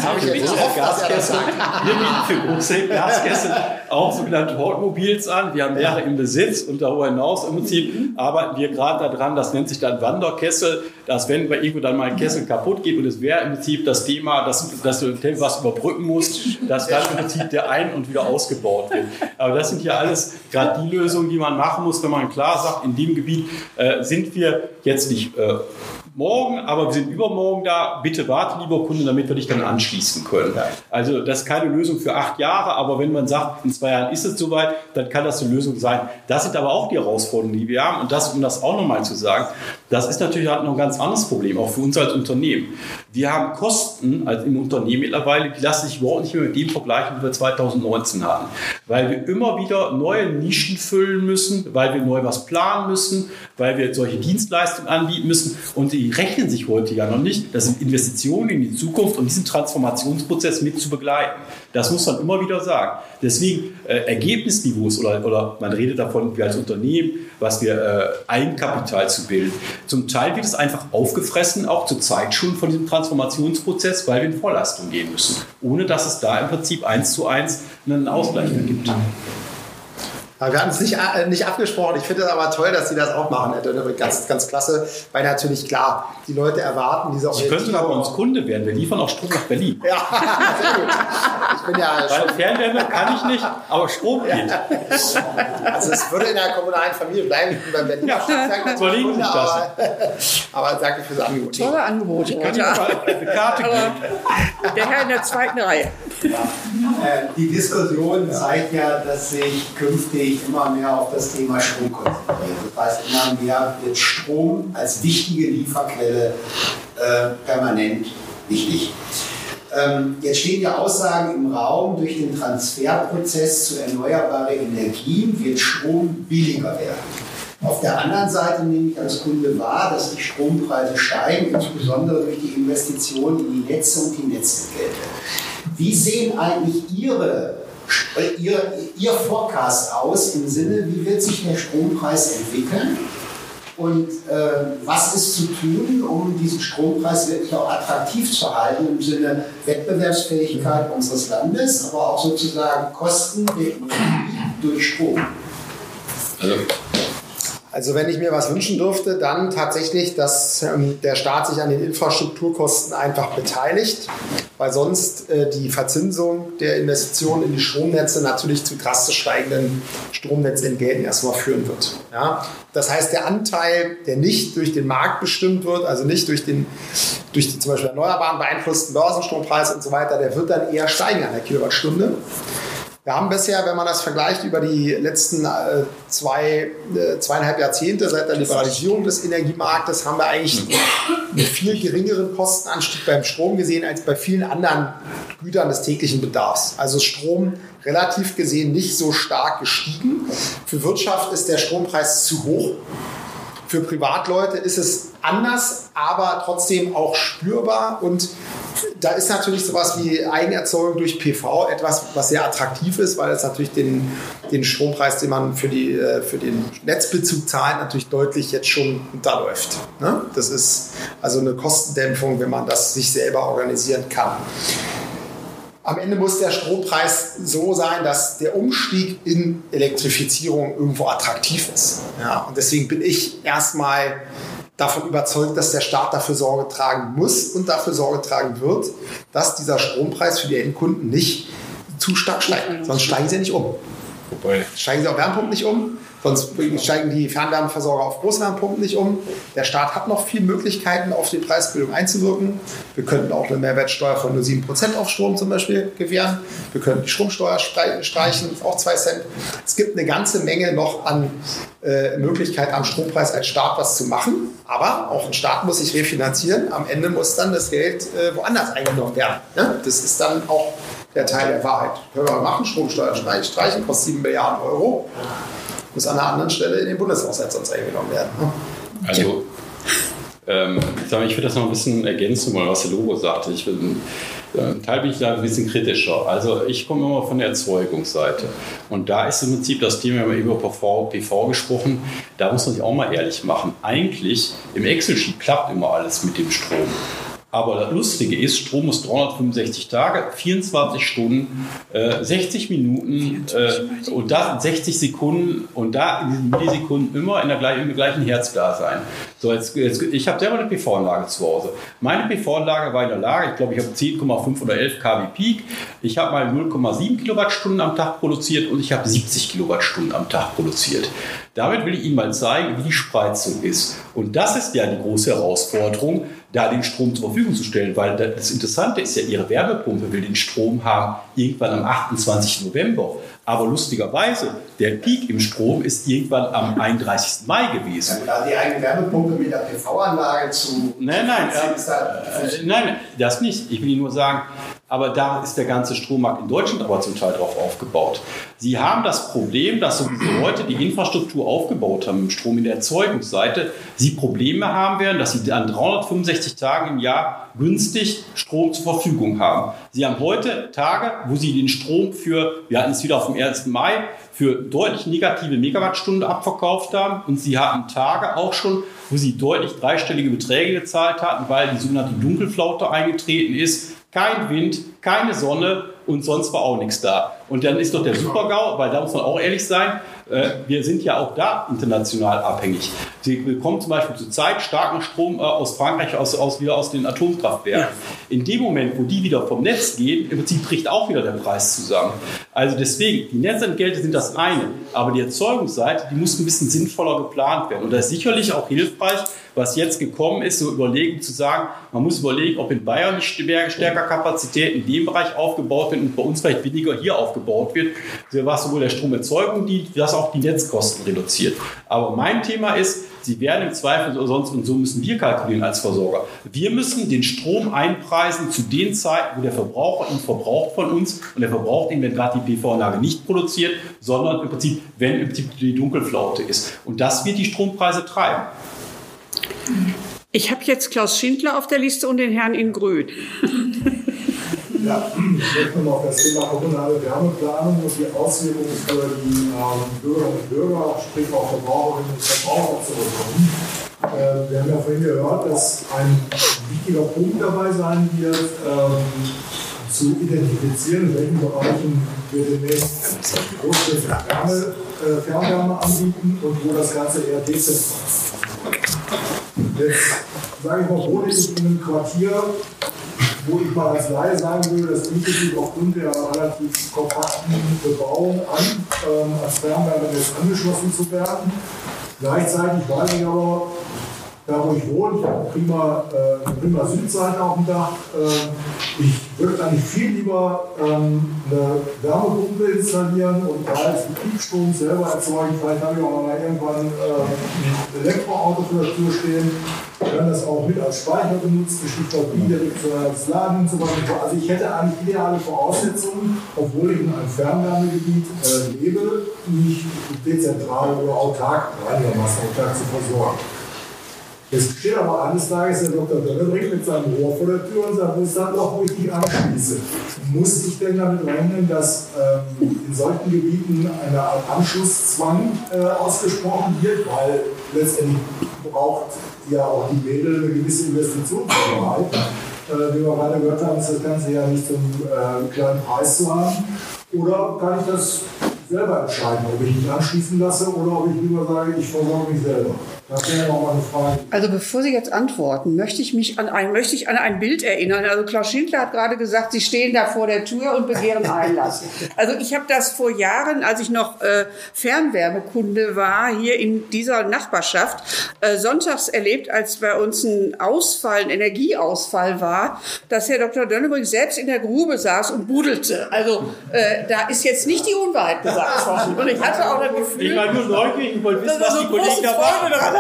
für große Gaskessel auch sogenannte Hortmobils an. Wir haben mehrere im Besitz und darüber hinaus im Prinzip arbeiten wir gerade daran, das nennt sich dann Wanderkessel, dass wenn bei irgendwo dann mal ein Kessel kaputt geht und es wäre im Prinzip das Thema, dass du was überbrücken musst, dass dann im Prinzip der ein- und wieder ausgebaut wird. Aber das sind ja alles gerade die Lösungen, die man machen muss, wenn man klar sagt, in dem Gebiet sind wir jetzt nicht morgen, aber wir sind übermorgen da. Bitte warte, lieber Kunde, damit wir dich dann anschließen können. Also das ist keine Lösung für 8 Jahre, aber wenn man sagt, in 2 Jahren ist es soweit, dann kann das eine Lösung sein. Das sind aber auch die Herausforderungen, die wir haben. Und das, um das auch nochmal zu sagen, das ist natürlich halt noch ein ganz anderes Problem, auch für uns als Unternehmen. Wir haben Kosten im Unternehmen mittlerweile, die lassen sich überhaupt nicht mehr mit dem vergleichen, wie wir 2019 hatten. Weil wir immer wieder neue Nischen füllen müssen, weil wir neu was planen müssen, weil wir solche Dienstleistungen anbieten müssen. Und die rechnen sich heute ja noch nicht. Das sind Investitionen in die Zukunft und diesen Transformationsprozess mit zu begleiten. Das muss man immer wieder sagen. Deswegen Ergebnisniveaus oder man redet davon, wir als Unternehmen, was wir Eigenkapital zu bilden. Zum Teil wird es einfach aufgefressen, auch zur Zeit schon von diesem Transformationsprozess, weil wir in Vorleistung gehen müssen. Ohne dass es da im Prinzip 1:1 einen Ausgleich gibt. Wir hatten es nicht abgesprochen. Ich finde es aber toll, dass Sie das auch machen, Herr Dönnebrink. Ganz, ganz klasse. Weil natürlich, klar, die Leute erwarten diese Orientierung. Sie könnten aber uns Kunde werden. Wir liefern auch Strom nach Berlin. Ja, sehr gut. Ich bin ja weil Fernwärme kann ich nicht, aber Strom geht. Also es würde in der kommunalen Familie bleiben. Beim Berliner Stadtwerk so liegen sich das. Aber danke für das Angebot. Tolle Angebote. Ich kann Ihnen eine Karte geben. Der Herr in der 2. Reihe. Die Diskussion zeigt ja, dass sich künftig immer mehr auf das Thema Strom konzentriert. Das heißt, immer mehr wird Strom als wichtige Lieferquelle permanent wichtig. Jetzt stehen ja Aussagen im Raum, durch den Transferprozess zu erneuerbaren Energien wird Strom billiger werden. Auf der anderen Seite nehme ich als Kunde wahr, dass die Strompreise steigen, insbesondere durch die Investitionen in die Netze und die Netzentgelte. Wie sehen eigentlich Ihr Forecast aus im Sinne, wie wird sich der Strompreis entwickeln? Und was ist zu tun, um diesen Strompreis wirklich auch attraktiv zu halten im Sinne Wettbewerbsfähigkeit unseres Landes, aber auch sozusagen Kosten der Energie durch Strom? Also wenn ich mir was wünschen dürfte, dann tatsächlich, dass der Staat sich an den Infrastrukturkosten einfach beteiligt, weil sonst die Verzinsung der Investitionen in die Stromnetze natürlich zu drastisch steigenden Stromnetzentgelten erstmal führen wird. Ja? Das heißt, der Anteil, der nicht durch den Markt bestimmt wird, also nicht durch die zum Beispiel erneuerbaren beeinflussten Börsenstrompreis und so weiter, der wird dann eher steigen an der Kilowattstunde. Wir haben bisher, wenn man das vergleicht, über die letzten 2,5 Jahrzehnte seit der Liberalisierung des Energiemarktes, haben wir eigentlich einen viel geringeren Kostenanstieg beim Strom gesehen als bei vielen anderen Gütern des täglichen Bedarfs. Also Strom relativ gesehen nicht so stark gestiegen. Für Wirtschaft ist der Strompreis zu hoch. Für Privatleute ist es anders, aber trotzdem auch spürbar. Und da ist natürlich sowas wie Eigenerzeugung durch PV etwas, was sehr attraktiv ist, weil es natürlich den Strompreis, den man für den Netzbezug zahlt, natürlich deutlich jetzt schon unterläuft. Ne? Das ist also eine Kostendämpfung, wenn man das sich selber organisieren kann. Am Ende muss der Strompreis so sein, dass der Umstieg in Elektrifizierung irgendwo attraktiv ist. Ja, und deswegen bin ich erstmal davon überzeugt, dass der Staat dafür Sorge tragen muss und dafür Sorge tragen wird, dass dieser Strompreis für die Endkunden nicht zu stark steigt. Sonst steigen sie ja nicht um. Steigen sie auf Wärmepumpen nicht um, sonst steigen die Fernwärmeversorger auf Großwärmepumpen nicht um. Der Staat hat noch viele Möglichkeiten, auf die Preisbildung einzuwirken. Wir könnten auch eine Mehrwertsteuer von nur 7% auf Strom zum Beispiel gewähren. Wir könnten die Stromsteuer streichen, auch 2 Cent. Es gibt eine ganze Menge noch an Möglichkeiten, am Strompreis als Staat was zu machen. Aber auch ein Staat muss sich refinanzieren. Am Ende muss dann das Geld woanders eingenommen werden. Ne? Das ist dann auch der Teil der Wahrheit. Können wir machen, Stromsteuer streichen, kostet 7 Milliarden Euro. Muss an einer anderen Stelle in den Bundeshaushalt sonst eingenommen werden. Ne? Also, ich würde das noch ein bisschen ergänzen, weil was der Logo sagte. Teil bin ich da ein bisschen kritischer. Also ich komme immer von der Erzeugungsseite. Und da ist im Prinzip das Thema, wir haben über PV gesprochen, da muss man sich auch mal ehrlich machen. Eigentlich im Excel-Sheet klappt immer alles mit dem Strom. Aber das Lustige ist, Strom muss 365 Tage, 24 Stunden, 60 Minuten und da 60 Sekunden und da in diesen Millisekunden immer im gleichen Herzglas sein. So, ich habe selber eine PV-Anlage zu Hause. Meine PV-Anlage war in der Lage, ich glaube, ich habe 10,5 oder 11 kW Peak. Ich habe mal 0,7 Kilowattstunden am Tag produziert und ich habe 70 Kilowattstunden am Tag produziert. Damit will ich Ihnen mal zeigen, wie die Spreizung ist. Und das ist ja die große Herausforderung, da den Strom zur Verfügung zu stellen, weil das Interessante ist ja, Ihre Wärmepumpe will den Strom haben irgendwann am 28. November. Aber lustigerweise, der Peak im Strom ist irgendwann am 31. Mai gewesen. Da die eigene Wärmepumpe mit der PV-Anlage zu... Nein, das nicht. Ich will Ihnen nur sagen, aber da ist der ganze Strommarkt in Deutschland aber zum Teil drauf aufgebaut. Sie haben das Problem, dass sowieso Leute die Infrastruktur aufgebaut haben im Strom in der Erzeugungsseite, sie Probleme haben werden, dass sie an 365 Tagen im Jahr günstig Strom zur Verfügung haben. Sie haben heute Tage, wo sie den Strom wir hatten es wieder auf dem 1. Mai, für deutlich negative Megawattstunden abverkauft haben und sie hatten Tage auch schon, wo sie deutlich dreistellige Beträge gezahlt hatten, weil die sogenannte Dunkelflaute eingetreten ist. Kein Wind, keine Sonne und sonst war auch nichts da. Und dann ist doch der Super-GAU, weil da muss man auch ehrlich sein, wir sind ja auch da international abhängig. Sie bekommen zum Beispiel zurzeit starken Strom aus Frankreich, wieder aus den Atomkraftwerken. Ja. In dem Moment, wo die wieder vom Netz gehen, im Prinzip bricht auch wieder der Preis zusammen. Also deswegen, die Netzentgelte sind das eine, aber die Erzeugungsseite, die muss ein bisschen sinnvoller geplant werden. Und das ist sicherlich auch hilfreich, was jetzt gekommen ist, so überlegen zu sagen, man muss überlegen, ob in Bayern stärker Kapazität in dem Bereich aufgebaut wird und bei uns vielleicht weniger hier aufgebaut wird, was sowohl der Stromerzeugung, das auch die Netzkosten reduziert. Aber mein Thema ist, sie werden im Zweifel sonst, und so müssen wir kalkulieren als Versorger. Wir müssen den Strom einpreisen zu den Zeiten, wo der Verbraucher ihn verbraucht von uns und der verbraucht ihn, wenn gerade die PV-Anlage nicht produziert, sondern im Prinzip, wenn im Prinzip die Dunkelflaute ist. Und das wird die Strompreise treiben. Ich habe jetzt Klaus Schindler auf der Liste und den Herrn in Grün. Ja, ich möchte noch auf das Thema kommunale Wärmeplanung und die Auswirkungen für die Bürgerinnen und Bürger, sprich auch Verbraucherinnen und Verbraucher zurückkommen. Wir haben ja vorhin gehört, dass ein wichtiger Punkt dabei sein wird, zu identifizieren, in welchen Bereichen wir demnächst große Fernwärme anbieten und wo das Ganze eher dezentral ist. Jetzt sage ich mal, wohne ich in einem Quartier, wo ich mal als Laie sagen würde, das bietet sich aufgrund der relativ kompakten Bebauung an, als Fernwärmenetz angeschlossen zu werden. Gleichzeitig weiß ich aber, da wo ich wohne. Ich habe eine prima Südseite auf dem Dach. Ich würde eigentlich viel lieber eine Wärmepumpe installieren und da als Betriebsstrom selber erzeugen. Vielleicht habe ich auch mal irgendwann ein Elektroauto vor der Tür stehen. Ich kann das auch mit als Speicher benutzen, Stichwort bidirektionales Laden und so weiter. Also ich hätte eigentlich ideale Voraussetzungen, obwohl ich in einem Fernwärmegebiet lebe, mich dezentral oder autark, einigermaßen autark zu versorgen. Es steht aber eines Tages der Dr. Dönnebrink mit seinem Rohr vor der Tür und sagt, das ist dann auch, wo ich mich anschließe. Muss ich denn damit rechnen, dass in solchen Gebieten eine Art Anschlusszwang ausgesprochen wird, weil letztendlich braucht ja auch die Mädel eine gewisse Investitionsfreiheit. Wie wir gerade gehört haben, ist das Ganze ja nicht zum kleinen Preis zu haben. Oder kann ich das selber entscheiden, ob ich mich anschließen lasse oder ob ich lieber sage, ich versorge mich selber? Das wäre noch mal eine Frage. Also bevor Sie jetzt antworten, möchte ich an ein Bild erinnern. Also Klaus Schindler hat gerade gesagt, Sie stehen da vor der Tür und begehren Einlass. Also ich habe das vor Jahren, als ich noch Fernwärmekunde war, hier in dieser Nachbarschaft, sonntags erlebt, als bei uns ein Energieausfall war, dass Herr Dr. Dönnebrink selbst in der Grube saß und budelte. Also da ist jetzt nicht die Unwahrheit gesagt worden. Und ich hatte auch das Gefühl, ich war nur neugierig und wollte wissen, was die Kollegen da waren.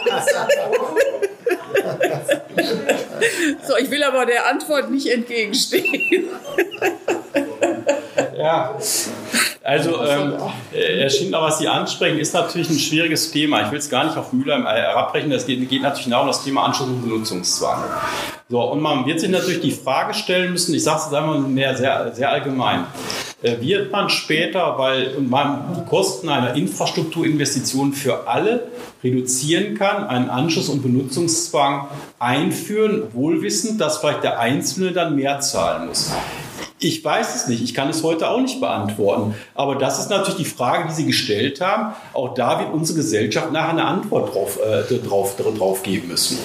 So, ich will aber der Antwort nicht entgegenstehen. Ja, also Herr Schindler, was Sie ansprechen, ist natürlich ein schwieriges Thema. Ich will es gar nicht auf Mülheim herabbrechen. Das geht natürlich nach um das Thema Anschluss- und Benutzungszwang. So, und man wird sich natürlich die Frage stellen müssen, ich sage es einmal mehr sehr, sehr allgemein, wird man später, weil man die Kosten einer Infrastrukturinvestition für alle reduzieren kann, einen Anschluss- und Benutzungszwang einführen, wohlwissend, dass vielleicht der Einzelne dann mehr zahlen muss? Ich weiß es nicht. Ich kann es heute auch nicht beantworten. Aber das ist natürlich die Frage, die Sie gestellt haben. Auch da wird unsere Gesellschaft nachher eine Antwort drauf geben müssen.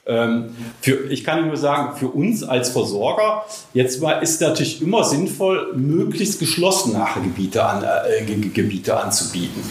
Ich kann nur sagen, für uns als Versorger, jetzt ist natürlich immer sinnvoll, möglichst geschlossen nachher Gebiete anzubieten.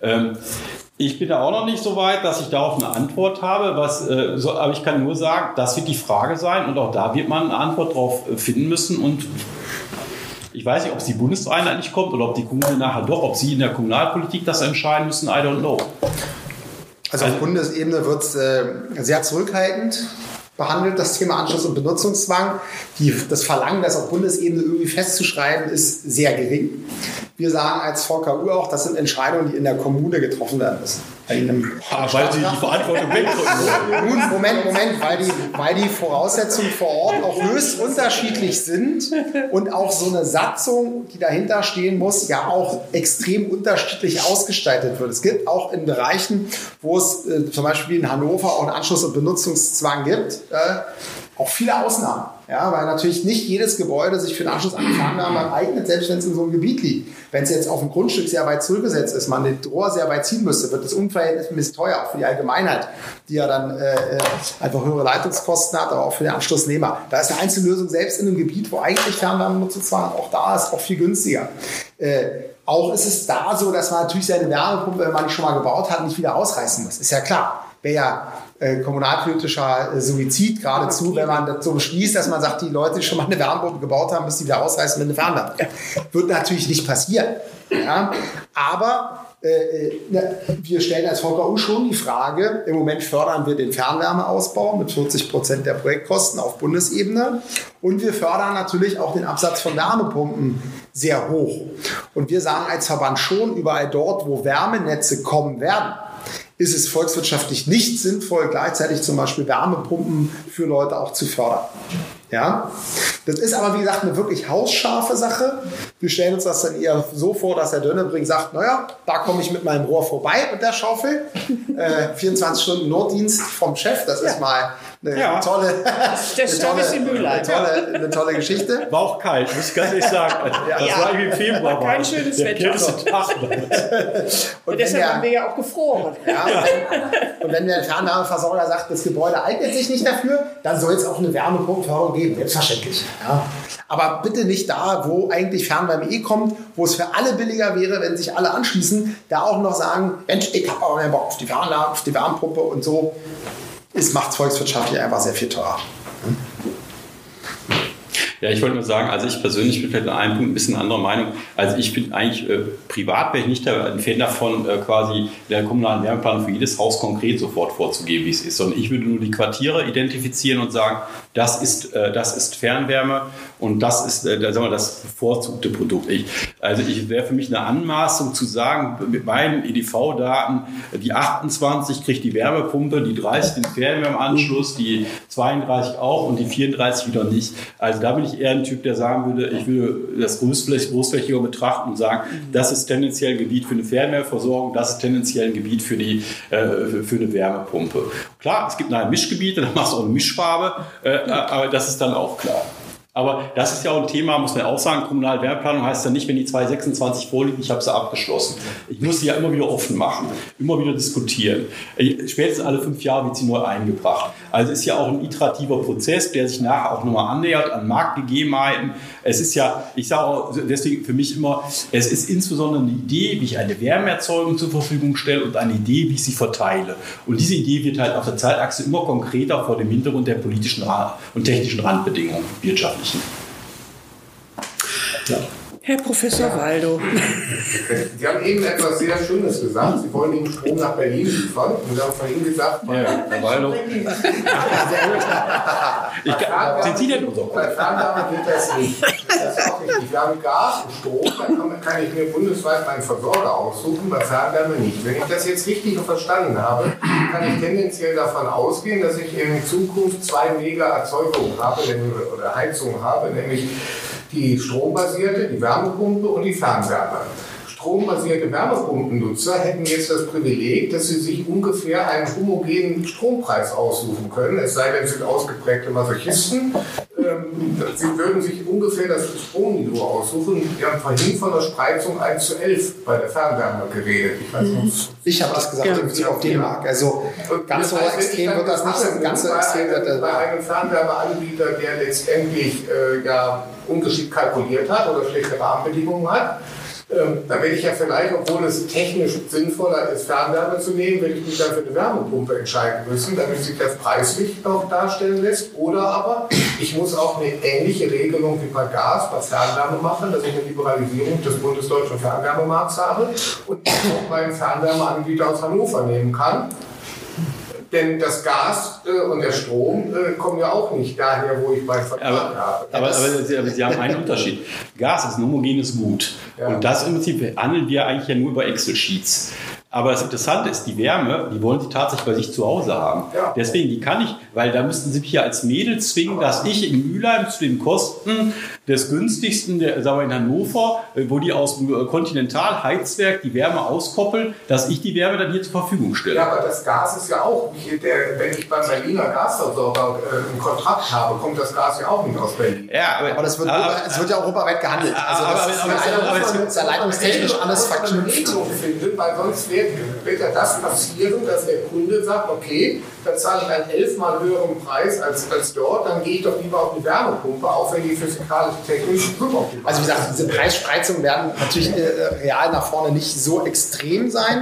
Ich bin da auch noch nicht so weit, dass ich darauf eine Antwort habe, aber ich kann nur sagen, das wird die Frage sein und auch da wird man eine Antwort drauf finden müssen. Und ich weiß nicht, ob es die Bundeseinheit kommt oder ob die Kommunen nachher doch, ob sie in der Kommunalpolitik das entscheiden müssen, I don't know. Also auf Bundesebene wird es sehr zurückhaltend behandelt, das Thema Anschluss- und Benutzungszwang. Das Verlangen, das auf Bundesebene irgendwie festzuschreiben, ist sehr gering. Wir sagen als VKU auch, das sind Entscheidungen, die in der Kommune getroffen werden müssen. Weil Sie die Verantwortung wegdrücken. Nun, Moment, weil die Voraussetzungen vor Ort auch höchst unterschiedlich sind und auch so eine Satzung, die dahinter stehen muss, ja auch extrem unterschiedlich ausgestaltet wird. Es gibt auch in Bereichen, wo es zum Beispiel in Hannover auch einen Anschluss- und Benutzungszwang gibt, auch viele Ausnahmen. Ja, weil natürlich nicht jedes Gebäude sich für den Anschluss an die Fernwärme eignet, selbst wenn es in so einem Gebiet liegt. Wenn es jetzt auf dem Grundstück sehr weit zurückgesetzt ist, man den Rohr sehr weit ziehen müsste, wird das unverhältnismäßig teuer, auch für die Allgemeinheit, die ja dann einfach höhere Leitungskosten hat, aber auch für den Anschlussnehmer. Da ist eine Einzellösung selbst in einem Gebiet, wo eigentlich Fernwärmenutzungszwang auch da ist, auch viel günstiger. Auch ist es da so, dass man natürlich seine Wärmepumpe, wenn man die schon mal gebaut hat, nicht wieder ausreißen muss. Ist ja klar. Wäre ja kommunalpolitischer Suizid geradezu, wenn man das so beschließt, dass man sagt, die Leute, die schon mal eine Wärmepumpe gebaut haben, müssen die wieder ausreißen mit einer Fernwärme. Wird natürlich nicht passieren. Ja? Aber wir stellen als VKU schon die Frage, im Moment fördern wir den Fernwärmeausbau mit 40% der Projektkosten auf Bundesebene und wir fördern natürlich auch den Absatz von Wärmepumpen sehr hoch. Und wir sagen als Verband schon, überall dort, wo Wärmenetze kommen werden, ist es volkswirtschaftlich nicht sinnvoll, gleichzeitig zum Beispiel Wärmepumpen für Leute auch zu fördern. Ja? Das ist aber, wie gesagt, eine wirklich hausscharfe Sache. Wir stellen uns das dann eher so vor, dass der Dönnebrink sagt, naja, da komme ich mit meinem Rohr vorbei mit der Schaufel. 24 Stunden Notdienst vom Chef, das ist mal eine tolle tolle Geschichte. War auch kalt, muss ich ganz ehrlich sagen. Das war irgendwie im Februar. Kein schönes Wetter. Der Tag. Und deshalb haben wir ja auch gefroren. Ja, und wenn der Fernwärmeversorger sagt, das Gebäude eignet sich nicht dafür, dann soll es auch eine Wärmepumpenförderung geben. Selbstverständlich. Ja. Aber bitte nicht da, wo eigentlich Fernwärme kommt, wo es für alle billiger wäre, wenn sich alle anschließen, da auch noch sagen, Mensch, ich habe auch mehr Bock auf die Wärmepumpe und so. macht es volkswirtschaftlich einfach sehr viel teurer. Ja, ich wollte nur sagen, also ich persönlich bin vielleicht an einem Punkt ein bisschen anderer Meinung. Also ich bin eigentlich, privat wäre ich nicht ein Fan davon, quasi der kommunalen Wärmeplanung für jedes Haus konkret sofort vorzugeben, wie es ist. Sondern ich würde nur die Quartiere identifizieren und sagen, das ist Fernwärme und das ist sagen wir, das bevorzugte Produkt. Ich wäre für mich eine Anmaßung zu sagen, mit meinen EDV-Daten, die 28 kriegt die Wärmepumpe, die 30 den Fernwärmeanschluss, die 32 auch und die 34 wieder nicht. Also da bin ich eher ein Typ, der sagen würde, ich würde das großflächiger betrachten und sagen, das ist tendenziell ein Gebiet für eine Fernwärmeversorgung, das ist tendenziell ein Gebiet für eine Wärmepumpe. Klar, es gibt Mischgebiete, da machst du auch eine Mischfarbe, aber das ist dann auch klar. Aber das ist ja auch ein Thema, muss man auch sagen, kommunale Wärmeplanung heißt ja nicht, wenn die 226 vorliegen, ich habe sie abgeschlossen. Ich muss sie ja immer wieder offen machen, immer wieder diskutieren. Spätestens alle 5 Jahre wird sie neu eingebracht. Also ist ja auch ein iterativer Prozess, der sich nachher auch nochmal annähert an Marktgegebenheiten. Es ist ja, ich sage auch deswegen für mich immer, es ist insbesondere eine Idee, wie ich eine Wärmeerzeugung zur Verfügung stelle und eine Idee, wie ich sie verteile. Und diese Idee wird halt auf der Zeitachse immer konkreter vor dem Hintergrund der politischen und technischen Randbedingungen wirtschaftlich. Ja. Herr Professor Waldo. Sie haben eben etwas sehr Schönes gesagt. Sie wollen den Strom nach Berlin liefern. Und Sie haben vorhin gesagt, Herr Waldo. Sind Sie denn unser Kopf? Bei Fernwärme geht das nicht. Das ist auch richtig. Wir haben Gas und Strom, dann kann ich mir bundesweit meinen Versorger aussuchen, bei Fernwärme nicht. Wenn ich das jetzt richtig verstanden habe, kann ich tendenziell davon ausgehen, dass ich in Zukunft 2 Mega-Erzeugung habe oder Heizung habe, nämlich die strombasierte, die Wärmepumpe und die Fernwärme. Strombasierte Wärmepumpennutzer hätten jetzt das Privileg, dass sie sich ungefähr einen homogenen Strompreis aussuchen können, es sei denn, sie sind ausgeprägte Masochisten. Sie würden sich ungefähr das Stromniveau aussuchen. Wir haben vorhin von der Spreizung 1:11 bei der Fernwärme geredet. Ich habe das gesagt, ja, auf den Markt. Also ganz so extrem wird das nicht. Ganz so extrem wird das. Bei einem Fernwärmeanbieter, der letztendlich ungeschickt kalkuliert hat oder schlechte Rahmenbedingungen hat, da werde ich ja vielleicht, obwohl es technisch sinnvoller ist, Fernwärme zu nehmen, werde ich mich dann für eine Wärmepumpe entscheiden müssen, damit sich das preislich auch darstellen lässt. Oder aber ich muss auch eine ähnliche Regelung wie bei Gas, bei Fernwärme machen, dass ich eine Liberalisierung des bundesdeutschen Fernwärmemarkts habe und auch meinen Fernwärmeanbieter aus Hannover nehmen kann. Denn das Gas und der Strom kommen ja auch nicht daher, wo ich meinen Vertrag habe. Aber Sie haben einen Unterschied. Gas ist ein homogenes Gut. Ja. Und das im Prinzip handeln wir eigentlich ja nur über Excel-Sheets. Aber das Interessante ist, die Wärme, die wollen Sie tatsächlich bei sich zu Hause haben. Ja. Deswegen, die kann ich, weil da müssten Sie mich ja als Mädel zwingen, dass ich in Mülheim zu den Kosten des günstigsten, sagen wir in Hannover, wo die aus dem Kontinentalheizwerk die Wärme auskoppeln, dass ich die Wärme dann hier zur Verfügung stelle. Ja, aber das Gas ist ja auch, wenn ich beim Berliner Gasversorger einen Kontrakt habe, kommt das Gas ja auch nicht aus Berlin. Ja, aber es wird ja europaweit gehandelt. Also das ist ja leitungstechnisch alles verknüpft. Weil sonst wird ja das passieren, dass der Kunde sagt, okay, dann zahle ich einen 11-mal höheren Preis als dort, dann gehe ich doch lieber auf die Wärmepumpe, auch wenn die physikalisch technisch suboptimal ist. Also wie gesagt, diese Preisspreizungen werden natürlich real nach vorne nicht so extrem sein,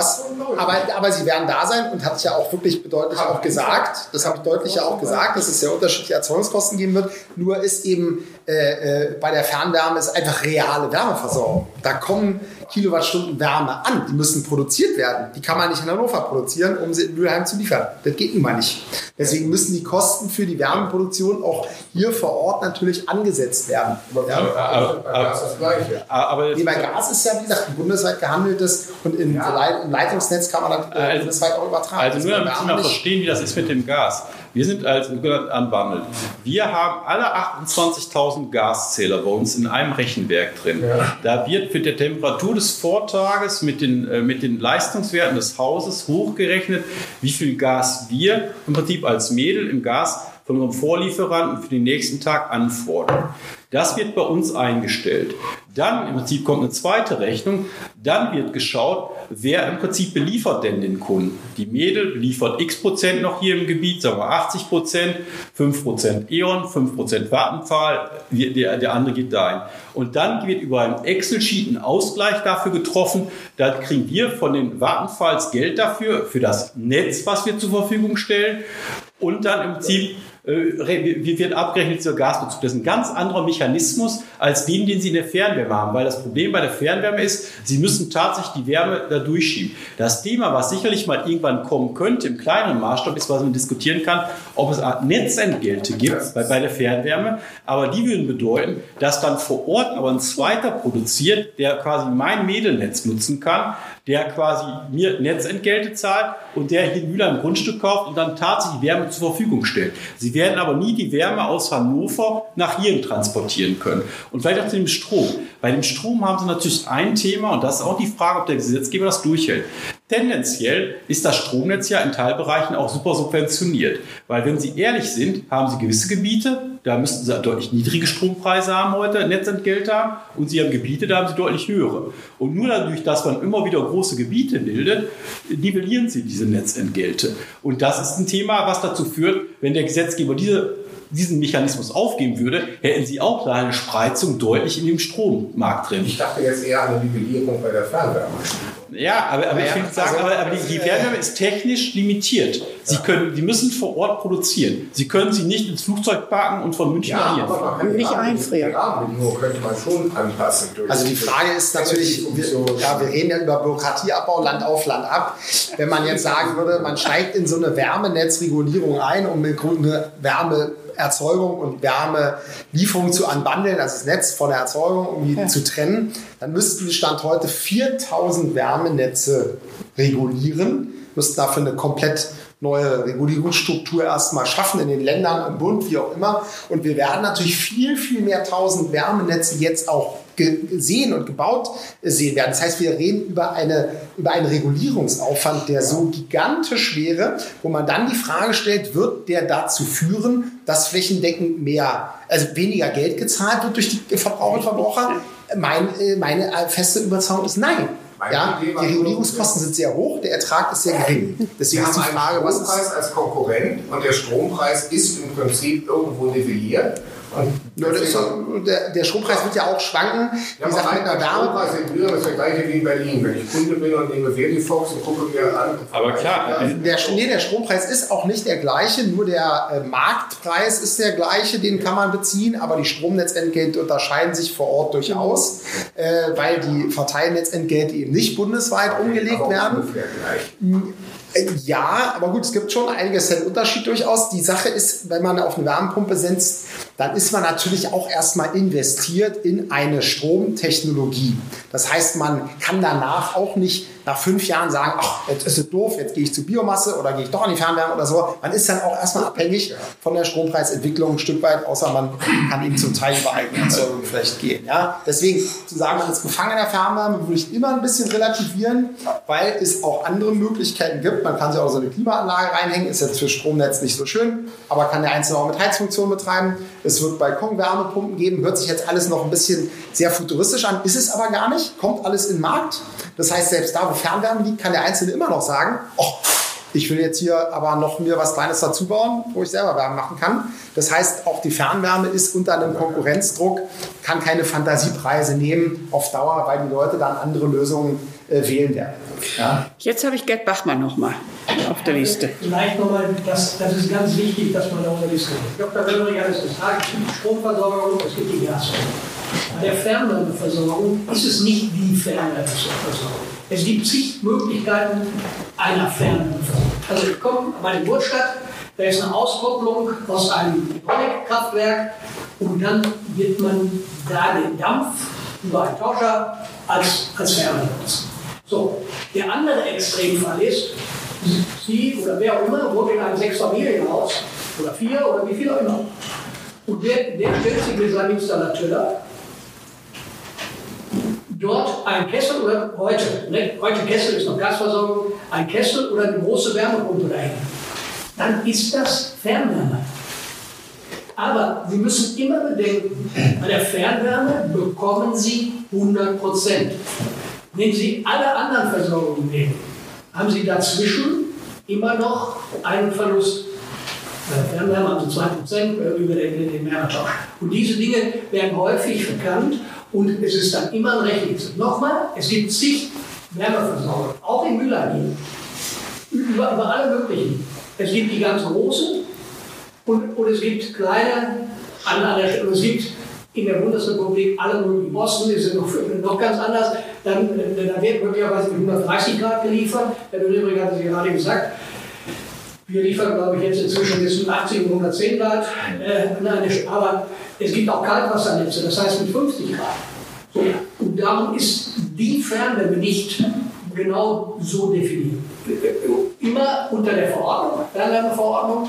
aber sie werden da sein und hat es ja auch wirklich deutlich auch gesagt, das habe ich deutlich ja auch gesagt, dass es ja unterschiedliche Erzeugungskosten geben wird, nur ist eben bei der Fernwärme ist einfach reale Wärmeversorgung. Da kommen Kilowattstunden Wärme an, die müssen produziert werden. Die kann man nicht in Hannover produzieren, um sie in Mülheim zu liefern. Das geht nun mal nicht. Deswegen müssen die Kosten für die Wärmeproduktion auch hier vor Ort natürlich angesetzt werden. Bei Gas ist das Gleiche. Bei Gas ist ja, wie gesagt, ein bundesweit gehandeltes und im Leitungsnetz kann man das bundesweit auch übertragen. Also nur damit Sie mal verstehen, wie das ist mit dem Gas. Wir sind als unbundelt. Wir haben alle 28.000 Gaszähler bei uns in einem Rechenwerk drin. Ja. Da wird mit der Temperatur des Vortages mit den Leistungswerten des Hauses hochgerechnet, wie viel Gas wir im Prinzip als Mädel im Gas von unserem Vorlieferanten für den nächsten Tag anfordern. Das wird bei uns eingestellt. Dann im Prinzip kommt eine zweite Rechnung. Dann wird geschaut, wer im Prinzip beliefert denn den Kunden. Die Mädel beliefert x% noch hier im Gebiet, sagen wir 80%, 5% E.ON, 5% Vattenfall, der andere geht dahin. Und dann wird über einen Excel-Sheet ein Ausgleich dafür getroffen. Da kriegen wir von den Vattenfalls Geld dafür, für das Netz, was wir zur Verfügung stellen. Und dann im Prinzip wie wird abgerechnet dieser Gasbezug? Das ist ein ganz anderer Mechanismus als den Sie in der Fernwärme haben, weil das Problem bei der Fernwärme ist, Sie müssen tatsächlich die Wärme da durchschieben. Das Thema, was sicherlich mal irgendwann kommen könnte, im kleineren Maßstab ist, was man diskutieren kann, ob es Art Netzentgelte gibt bei der Fernwärme, aber die würden bedeuten, dass dann vor Ort aber ein zweiter produziert, der quasi mein Mädelnetz nutzen kann, der quasi mir Netzentgelte zahlt und der hier in Mühlheim ein Grundstück kauft und dann tatsächlich Wärme zur Verfügung stellt. Sie werden aber nie die Wärme aus Hannover nach hier transportieren können. Und vielleicht auch zu dem Strom. Bei dem Strom haben Sie natürlich ein Thema und das ist auch die Frage, ob der Gesetzgeber das durchhält. Tendenziell ist das Stromnetz ja in Teilbereichen auch super subventioniert. Weil wenn Sie ehrlich sind, haben Sie gewisse Gebiete, da müssten Sie deutlich niedrige Strompreise haben heute, Netzentgelte haben, und Sie haben Gebiete, da haben Sie deutlich höhere. Und nur dadurch, dass man immer wieder große Gebiete bildet, nivellieren Sie diese Netzentgelte. Und das ist ein Thema, was dazu führt, wenn der Gesetzgeber diesen Mechanismus aufgeben würde, hätten Sie auch da eine Spreizung deutlich in dem Strommarkt drin. Ich dachte jetzt eher an eine Nivellierung bei der Fernwärme. Ja, aber ich will sagen, aber die Fernwärme ist technisch limitiert. Sie müssen vor Ort produzieren. Sie können sie nicht ins Flugzeug parken und von München nach hier. Nicht einfrieren. Die Rahmenbedingungen könnte man schon anpassen. Also die Frage ist natürlich, wir reden ja über Bürokratieabbau, Land auf, Land ab. Wenn man jetzt sagen würde, man steigt in so eine Wärmenetzregulierung ein, um eine Wärmeerzeugung und Wärmelieferung zu unbundeln, also das Netz von der Erzeugung irgendwie zu trennen, dann müssten wir Stand heute 4000 Wärmenetze regulieren, müssten dafür eine komplett neue Regulierungsstruktur erstmal schaffen in den Ländern, im Bund, wie auch immer. Und wir werden natürlich viel, viel mehr 1000 Wärmenetze jetzt auch gesehen und gebaut sehen werden. Das heißt, wir reden über einen Regulierungsaufwand, der so gigantisch wäre, wo man dann die Frage stellt, wird der dazu führen, dass flächendeckend weniger Geld gezahlt wird durch die Verbraucher und Verbraucher? Meine feste Überzeugung ist nein. Ja, die Regulierungskosten sind sehr hoch, der Ertrag ist sehr gering. Deswegen ist die Frage, was ist... Der Strompreis als Konkurrent und der Strompreis ist im Prinzip irgendwo nivelliert. Der Strompreis wird ja auch schwanken. Ja, wie gesagt, mit der Strompreis in Mühlheim ist der gleiche wie in Berlin. Wenn ich Kunde bin und nehme Verifox und gucke mir an. Aber klar. Der Strompreis ist auch nicht der gleiche, nur der Marktpreis ist der gleiche, den kann man beziehen, aber die Stromnetzentgelte unterscheiden sich vor Ort durchaus, weil die Verteilnetzentgelte eben nicht bundesweit umgelegt werden. Ja, aber gut, es gibt schon einige Cent Unterschied durchaus. Die Sache ist, wenn man auf eine Wärmepumpe setzt, dann ist man natürlich auch erstmal investiert in eine Stromtechnologie. Das heißt, man kann danach auch nicht nach 5 Jahren sagen, ach, jetzt ist es doof, jetzt gehe ich zu Biomasse oder gehe ich doch an die Fernwärme oder so. Man ist dann auch erstmal abhängig von der Strompreisentwicklung ein Stück weit, außer man kann eben zum Teil über Eigenerzeugung vielleicht gehen. Ja? Deswegen zu sagen, man ist gefangen in der Fernwärme, würde ich immer ein bisschen relativieren, weil es auch andere Möglichkeiten gibt. Man kann sich auch so eine Klimaanlage reinhängen, ist jetzt für Stromnetz nicht so schön, aber kann der Einzelne auch mit Heizfunktion betreiben. Es wird Balkonwärmepumpen geben, hört sich jetzt alles noch ein bisschen sehr futuristisch an, ist es aber gar nicht, kommt alles in den Markt. Das heißt, selbst da, wo Fernwärme liegt, kann der Einzelne immer noch sagen, oh, ich will jetzt hier aber noch mir was Kleines dazu bauen, wo ich selber Wärme machen kann. Das heißt, auch die Fernwärme ist unter einem Konkurrenzdruck, kann keine Fantasiepreise nehmen auf Dauer, weil die Leute dann andere Lösungen wählen werden. Ja. Jetzt habe ich Gerd Bachmann nochmal auf der Liste. Vielleicht nochmal, das ist ganz wichtig, dass man darüber diskutiert. Dr. Wöllrich hat es gesagt, es gibt Stromversorgung, es gibt die Gasversorgung. Bei der Fernwärmeversorgung ist es nicht die Fernwärmeversorgung. Es gibt zig Möglichkeiten einer Fernwärmeversorgung. Also ich komme bei der Geburtsstadt, da ist eine Auskopplung aus einem Hydraulikkraftwerk und dann wird man da den Dampf über einen Tauscher als Fernwärme nutzen. So, der andere Extremfall ist, Sie oder wer auch immer wohnt in einem 6-Familienhaus oder 4 oder wie viel auch immer. Und der stellt sich mit seinem Installateur dort ein Kessel oder heute Kessel ist noch Gasversorgung, ein Kessel oder eine große Wärmepumpe dahin. Dann ist das Fernwärme. Aber Sie müssen immer bedenken, bei der Fernwärme bekommen Sie 100%. Wenn Sie alle anderen Versorgungen nehmen, haben Sie dazwischen immer noch einen Verlust. Bei der Fernwärme haben Sie 2% über den Wärmetausch. Und diese Dinge werden häufig verkannt und es ist dann immer ein Rechnungsweg. Nochmal, es gibt zig Wärmeversorger, auch in Mülheim, über alle möglichen. Es gibt die ganz großen und es gibt kleine an der Stelle. Es gibt in der Bundesrepublik alle möglichen. Osten ist noch ganz anders. Da wird möglicherweise mit 130 Grad geliefert. Der Betrieb hat es gerade gesagt. Wir liefern, glaube ich, jetzt inzwischen bis 80 und 110 Grad. Aber es gibt auch Kaltwassernetze, das heißt mit 50 Grad. So. Und darum ist die Fernwärme nicht genau so definiert. Immer unter der Verordnung, Fernwärmeverordnung.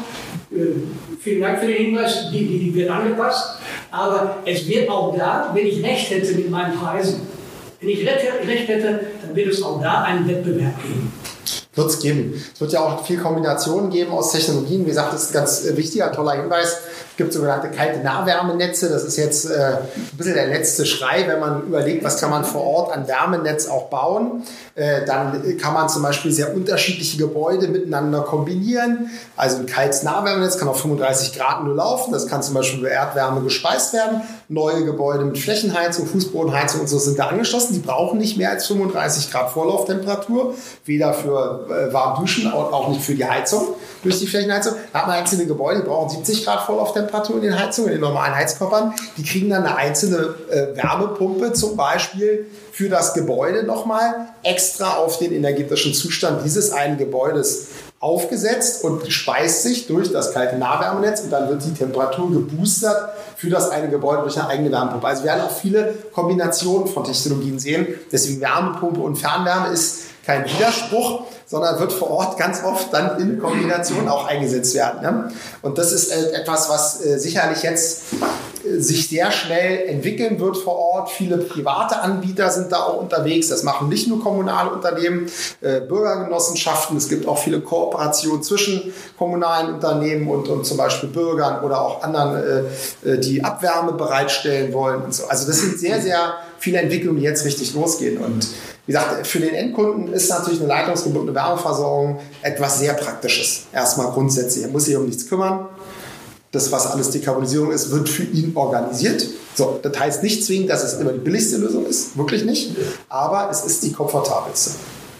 Vielen Dank für den Hinweis, die wird angepasst. Aber es wird auch da, wenn ich recht hätte mit meinen Preisen, wenn ich recht hätte, dann wird es auch da einen Wettbewerb geben. Wird es geben. Es wird ja auch viel Kombinationen geben aus Technologien. Wie gesagt, das ist ein ganz wichtiger, toller Hinweis. Es gibt sogenannte kalte Nahwärmenetze. Das ist jetzt ein bisschen der letzte Schrei, wenn man überlegt, was kann man vor Ort an Wärmenetz auch bauen. Dann kann man zum Beispiel sehr unterschiedliche Gebäude miteinander kombinieren. Also ein kaltes Nahwärmenetz kann auf 35 Grad nur laufen. Das kann zum Beispiel über Erdwärme gespeist werden. Neue Gebäude mit Flächenheizung, Fußbodenheizung und so sind da angeschlossen. Die brauchen nicht mehr als 35 Grad Vorlauftemperatur. Weder für warm duschen, auch nicht für die Heizung durch die Flächenheizung. Da hat man einzelne Gebäude, die brauchen 70 Grad Vorlauftemperatur in den Heizungen, in den normalen Heizkörpern. Die kriegen dann eine einzelne Wärmepumpe zum Beispiel für das Gebäude nochmal extra auf den energetischen Zustand dieses einen Gebäudes aufgesetzt und speist sich durch das kalte Nahwärmenetz und dann wird die Temperatur geboostert für das eine Gebäude durch eine eigene Wärmepumpe. Also wir werden auch viele Kombinationen von Technologien sehen. Deswegen Wärmepumpe und Fernwärme ist kein Widerspruch, sondern wird vor Ort ganz oft dann in Kombination auch eingesetzt werden. Ne? Und das ist etwas, was sicherlich jetzt sich sehr schnell entwickeln wird vor Ort. Viele private Anbieter sind da auch unterwegs. Das machen nicht nur kommunale Unternehmen, Bürgergenossenschaften. Es gibt auch viele Kooperationen zwischen kommunalen Unternehmen und zum Beispiel Bürgern oder auch anderen, die Abwärme bereitstellen wollen. Und so. Also das sind sehr, sehr viele Entwicklungen, die jetzt richtig losgehen. Und wie gesagt, für den Endkunden ist natürlich eine leitungsgebundene Wärmeversorgung etwas sehr Praktisches. Erstmal grundsätzlich. Er muss sich um nichts kümmern. Das, was alles Dekarbonisierung ist, wird für ihn organisiert. So, das heißt nicht zwingend, dass es immer die billigste Lösung ist. Wirklich nicht. Aber es ist die komfortabelste.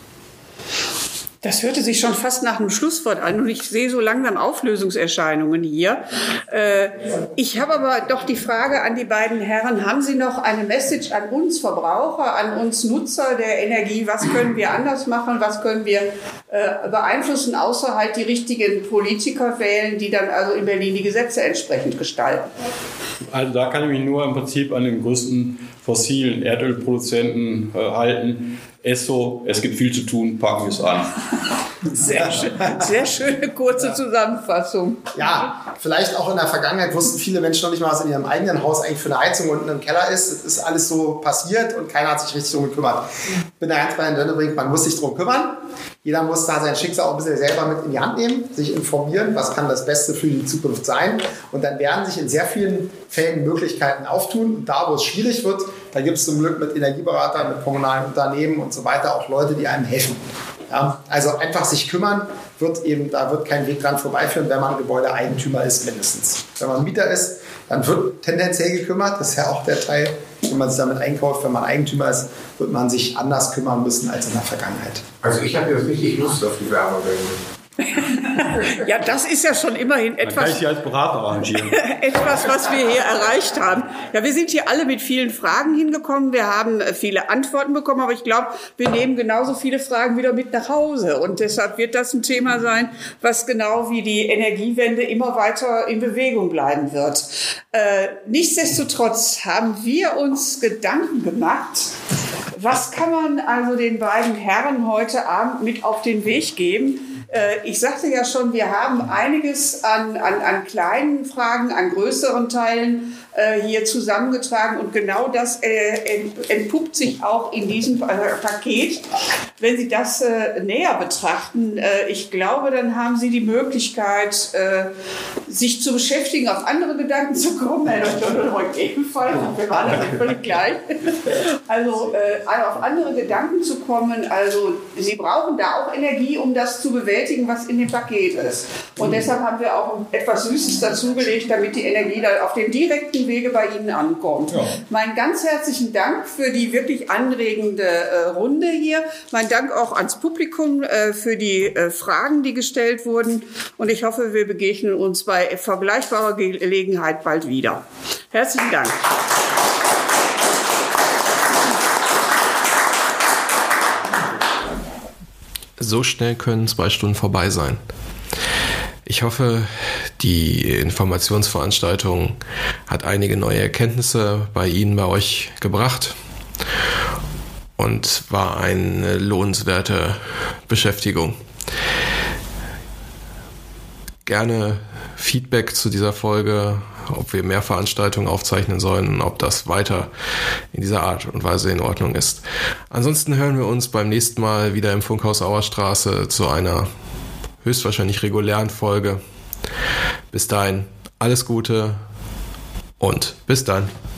Das hörte sich schon fast nach einem Schlusswort an und ich sehe so langsam Auflösungserscheinungen hier. Ich habe aber doch die Frage an die beiden Herren, haben Sie noch eine Message an uns Verbraucher, an uns Nutzer der Energie? Was können wir anders machen? Was können wir beeinflussen, außer halt die richtigen Politiker wählen, die dann also in Berlin die Gesetze entsprechend gestalten? Also da kann ich mich nur im Prinzip an den größten fossilen Erdölproduzenten halten. Esso, es gibt viel zu tun, packen wir es an. Sehr schöne kurze Zusammenfassung. Ja, vielleicht auch in der Vergangenheit wussten viele Menschen noch nicht mal, was in ihrem eigenen Haus eigentlich für eine Heizung unten im Keller ist. Es ist alles so passiert und keiner hat sich richtig darum gekümmert. Ich bin da ganz bei Herrn Dönnebrink, man muss sich darum kümmern. Jeder muss da sein Schicksal auch ein bisschen selber mit in die Hand nehmen, sich informieren, was kann das Beste für die Zukunft sein. Und dann werden sich in sehr vielen Fällen Möglichkeiten auftun. Und da, wo es schwierig wird, da gibt es zum Glück mit Energieberatern, mit kommunalen Unternehmen und so weiter auch Leute, die einem helfen. Ja, also einfach sich kümmern, da wird kein Weg dran vorbeiführen, wenn man Gebäudeeigentümer ist mindestens. Wenn man Mieter ist, dann wird tendenziell gekümmert. Das ist ja auch der Teil, wenn man sich damit einkauft. Wenn man Eigentümer ist, wird man sich anders kümmern müssen als in der Vergangenheit. Also ich habe jetzt richtig Lust auf die Wärmewende. Ja, das ist ja schon immerhin etwas. Kann ich Sie als Berater arrangieren? Etwas, was wir hier erreicht haben. Ja, wir sind hier alle mit vielen Fragen hingekommen. Wir haben viele Antworten bekommen, aber ich glaube, wir nehmen genauso viele Fragen wieder mit nach Hause. Und deshalb wird das ein Thema sein, was genau wie die Energiewende immer weiter in Bewegung bleiben wird. Nichtsdestotrotz haben wir uns Gedanken gemacht, was kann man also den beiden Herren heute Abend mit auf den Weg geben? Ich sagte ja schon, wir haben einiges an kleinen Fragen, an größeren Teilen hier zusammengetragen. Und genau das entpuppt sich auch in diesem Paket. Wenn Sie das näher betrachten, ich glaube, dann haben Sie die Möglichkeit, sich zu beschäftigen, auf andere Gedanken zu kommen. Herr Dr. Heuk ebenfalls, wir waren das völlig gleich. Also auf andere Gedanken zu kommen. Also Sie brauchen da auch Energie, um das zu bewältigen, was in dem Paket ist. Und deshalb haben wir auch etwas Süßes dazugelegt, damit die Energie dann auf dem direkten Wege bei Ihnen ankommt. Ja. Meinen ganz herzlichen Dank für die wirklich anregende Runde hier. Mein Dank auch ans Publikum für die Fragen, die gestellt wurden. Und ich hoffe, wir begegnen uns bei vergleichbarer Gelegenheit bald wieder. Herzlichen Dank. So schnell können 2 Stunden vorbei sein. Ich hoffe, die Informationsveranstaltung hat einige neue Erkenntnisse bei Ihnen, bei euch gebracht und war eine lohnenswerte Beschäftigung. Gerne Feedback zu dieser Folge, ob wir mehr Veranstaltungen aufzeichnen sollen und ob das weiter in dieser Art und Weise in Ordnung ist. Ansonsten hören wir uns beim nächsten Mal wieder im Funkhaus Auerstraße zu einer höchstwahrscheinlich regulären Folge. Bis dahin alles Gute und bis dann.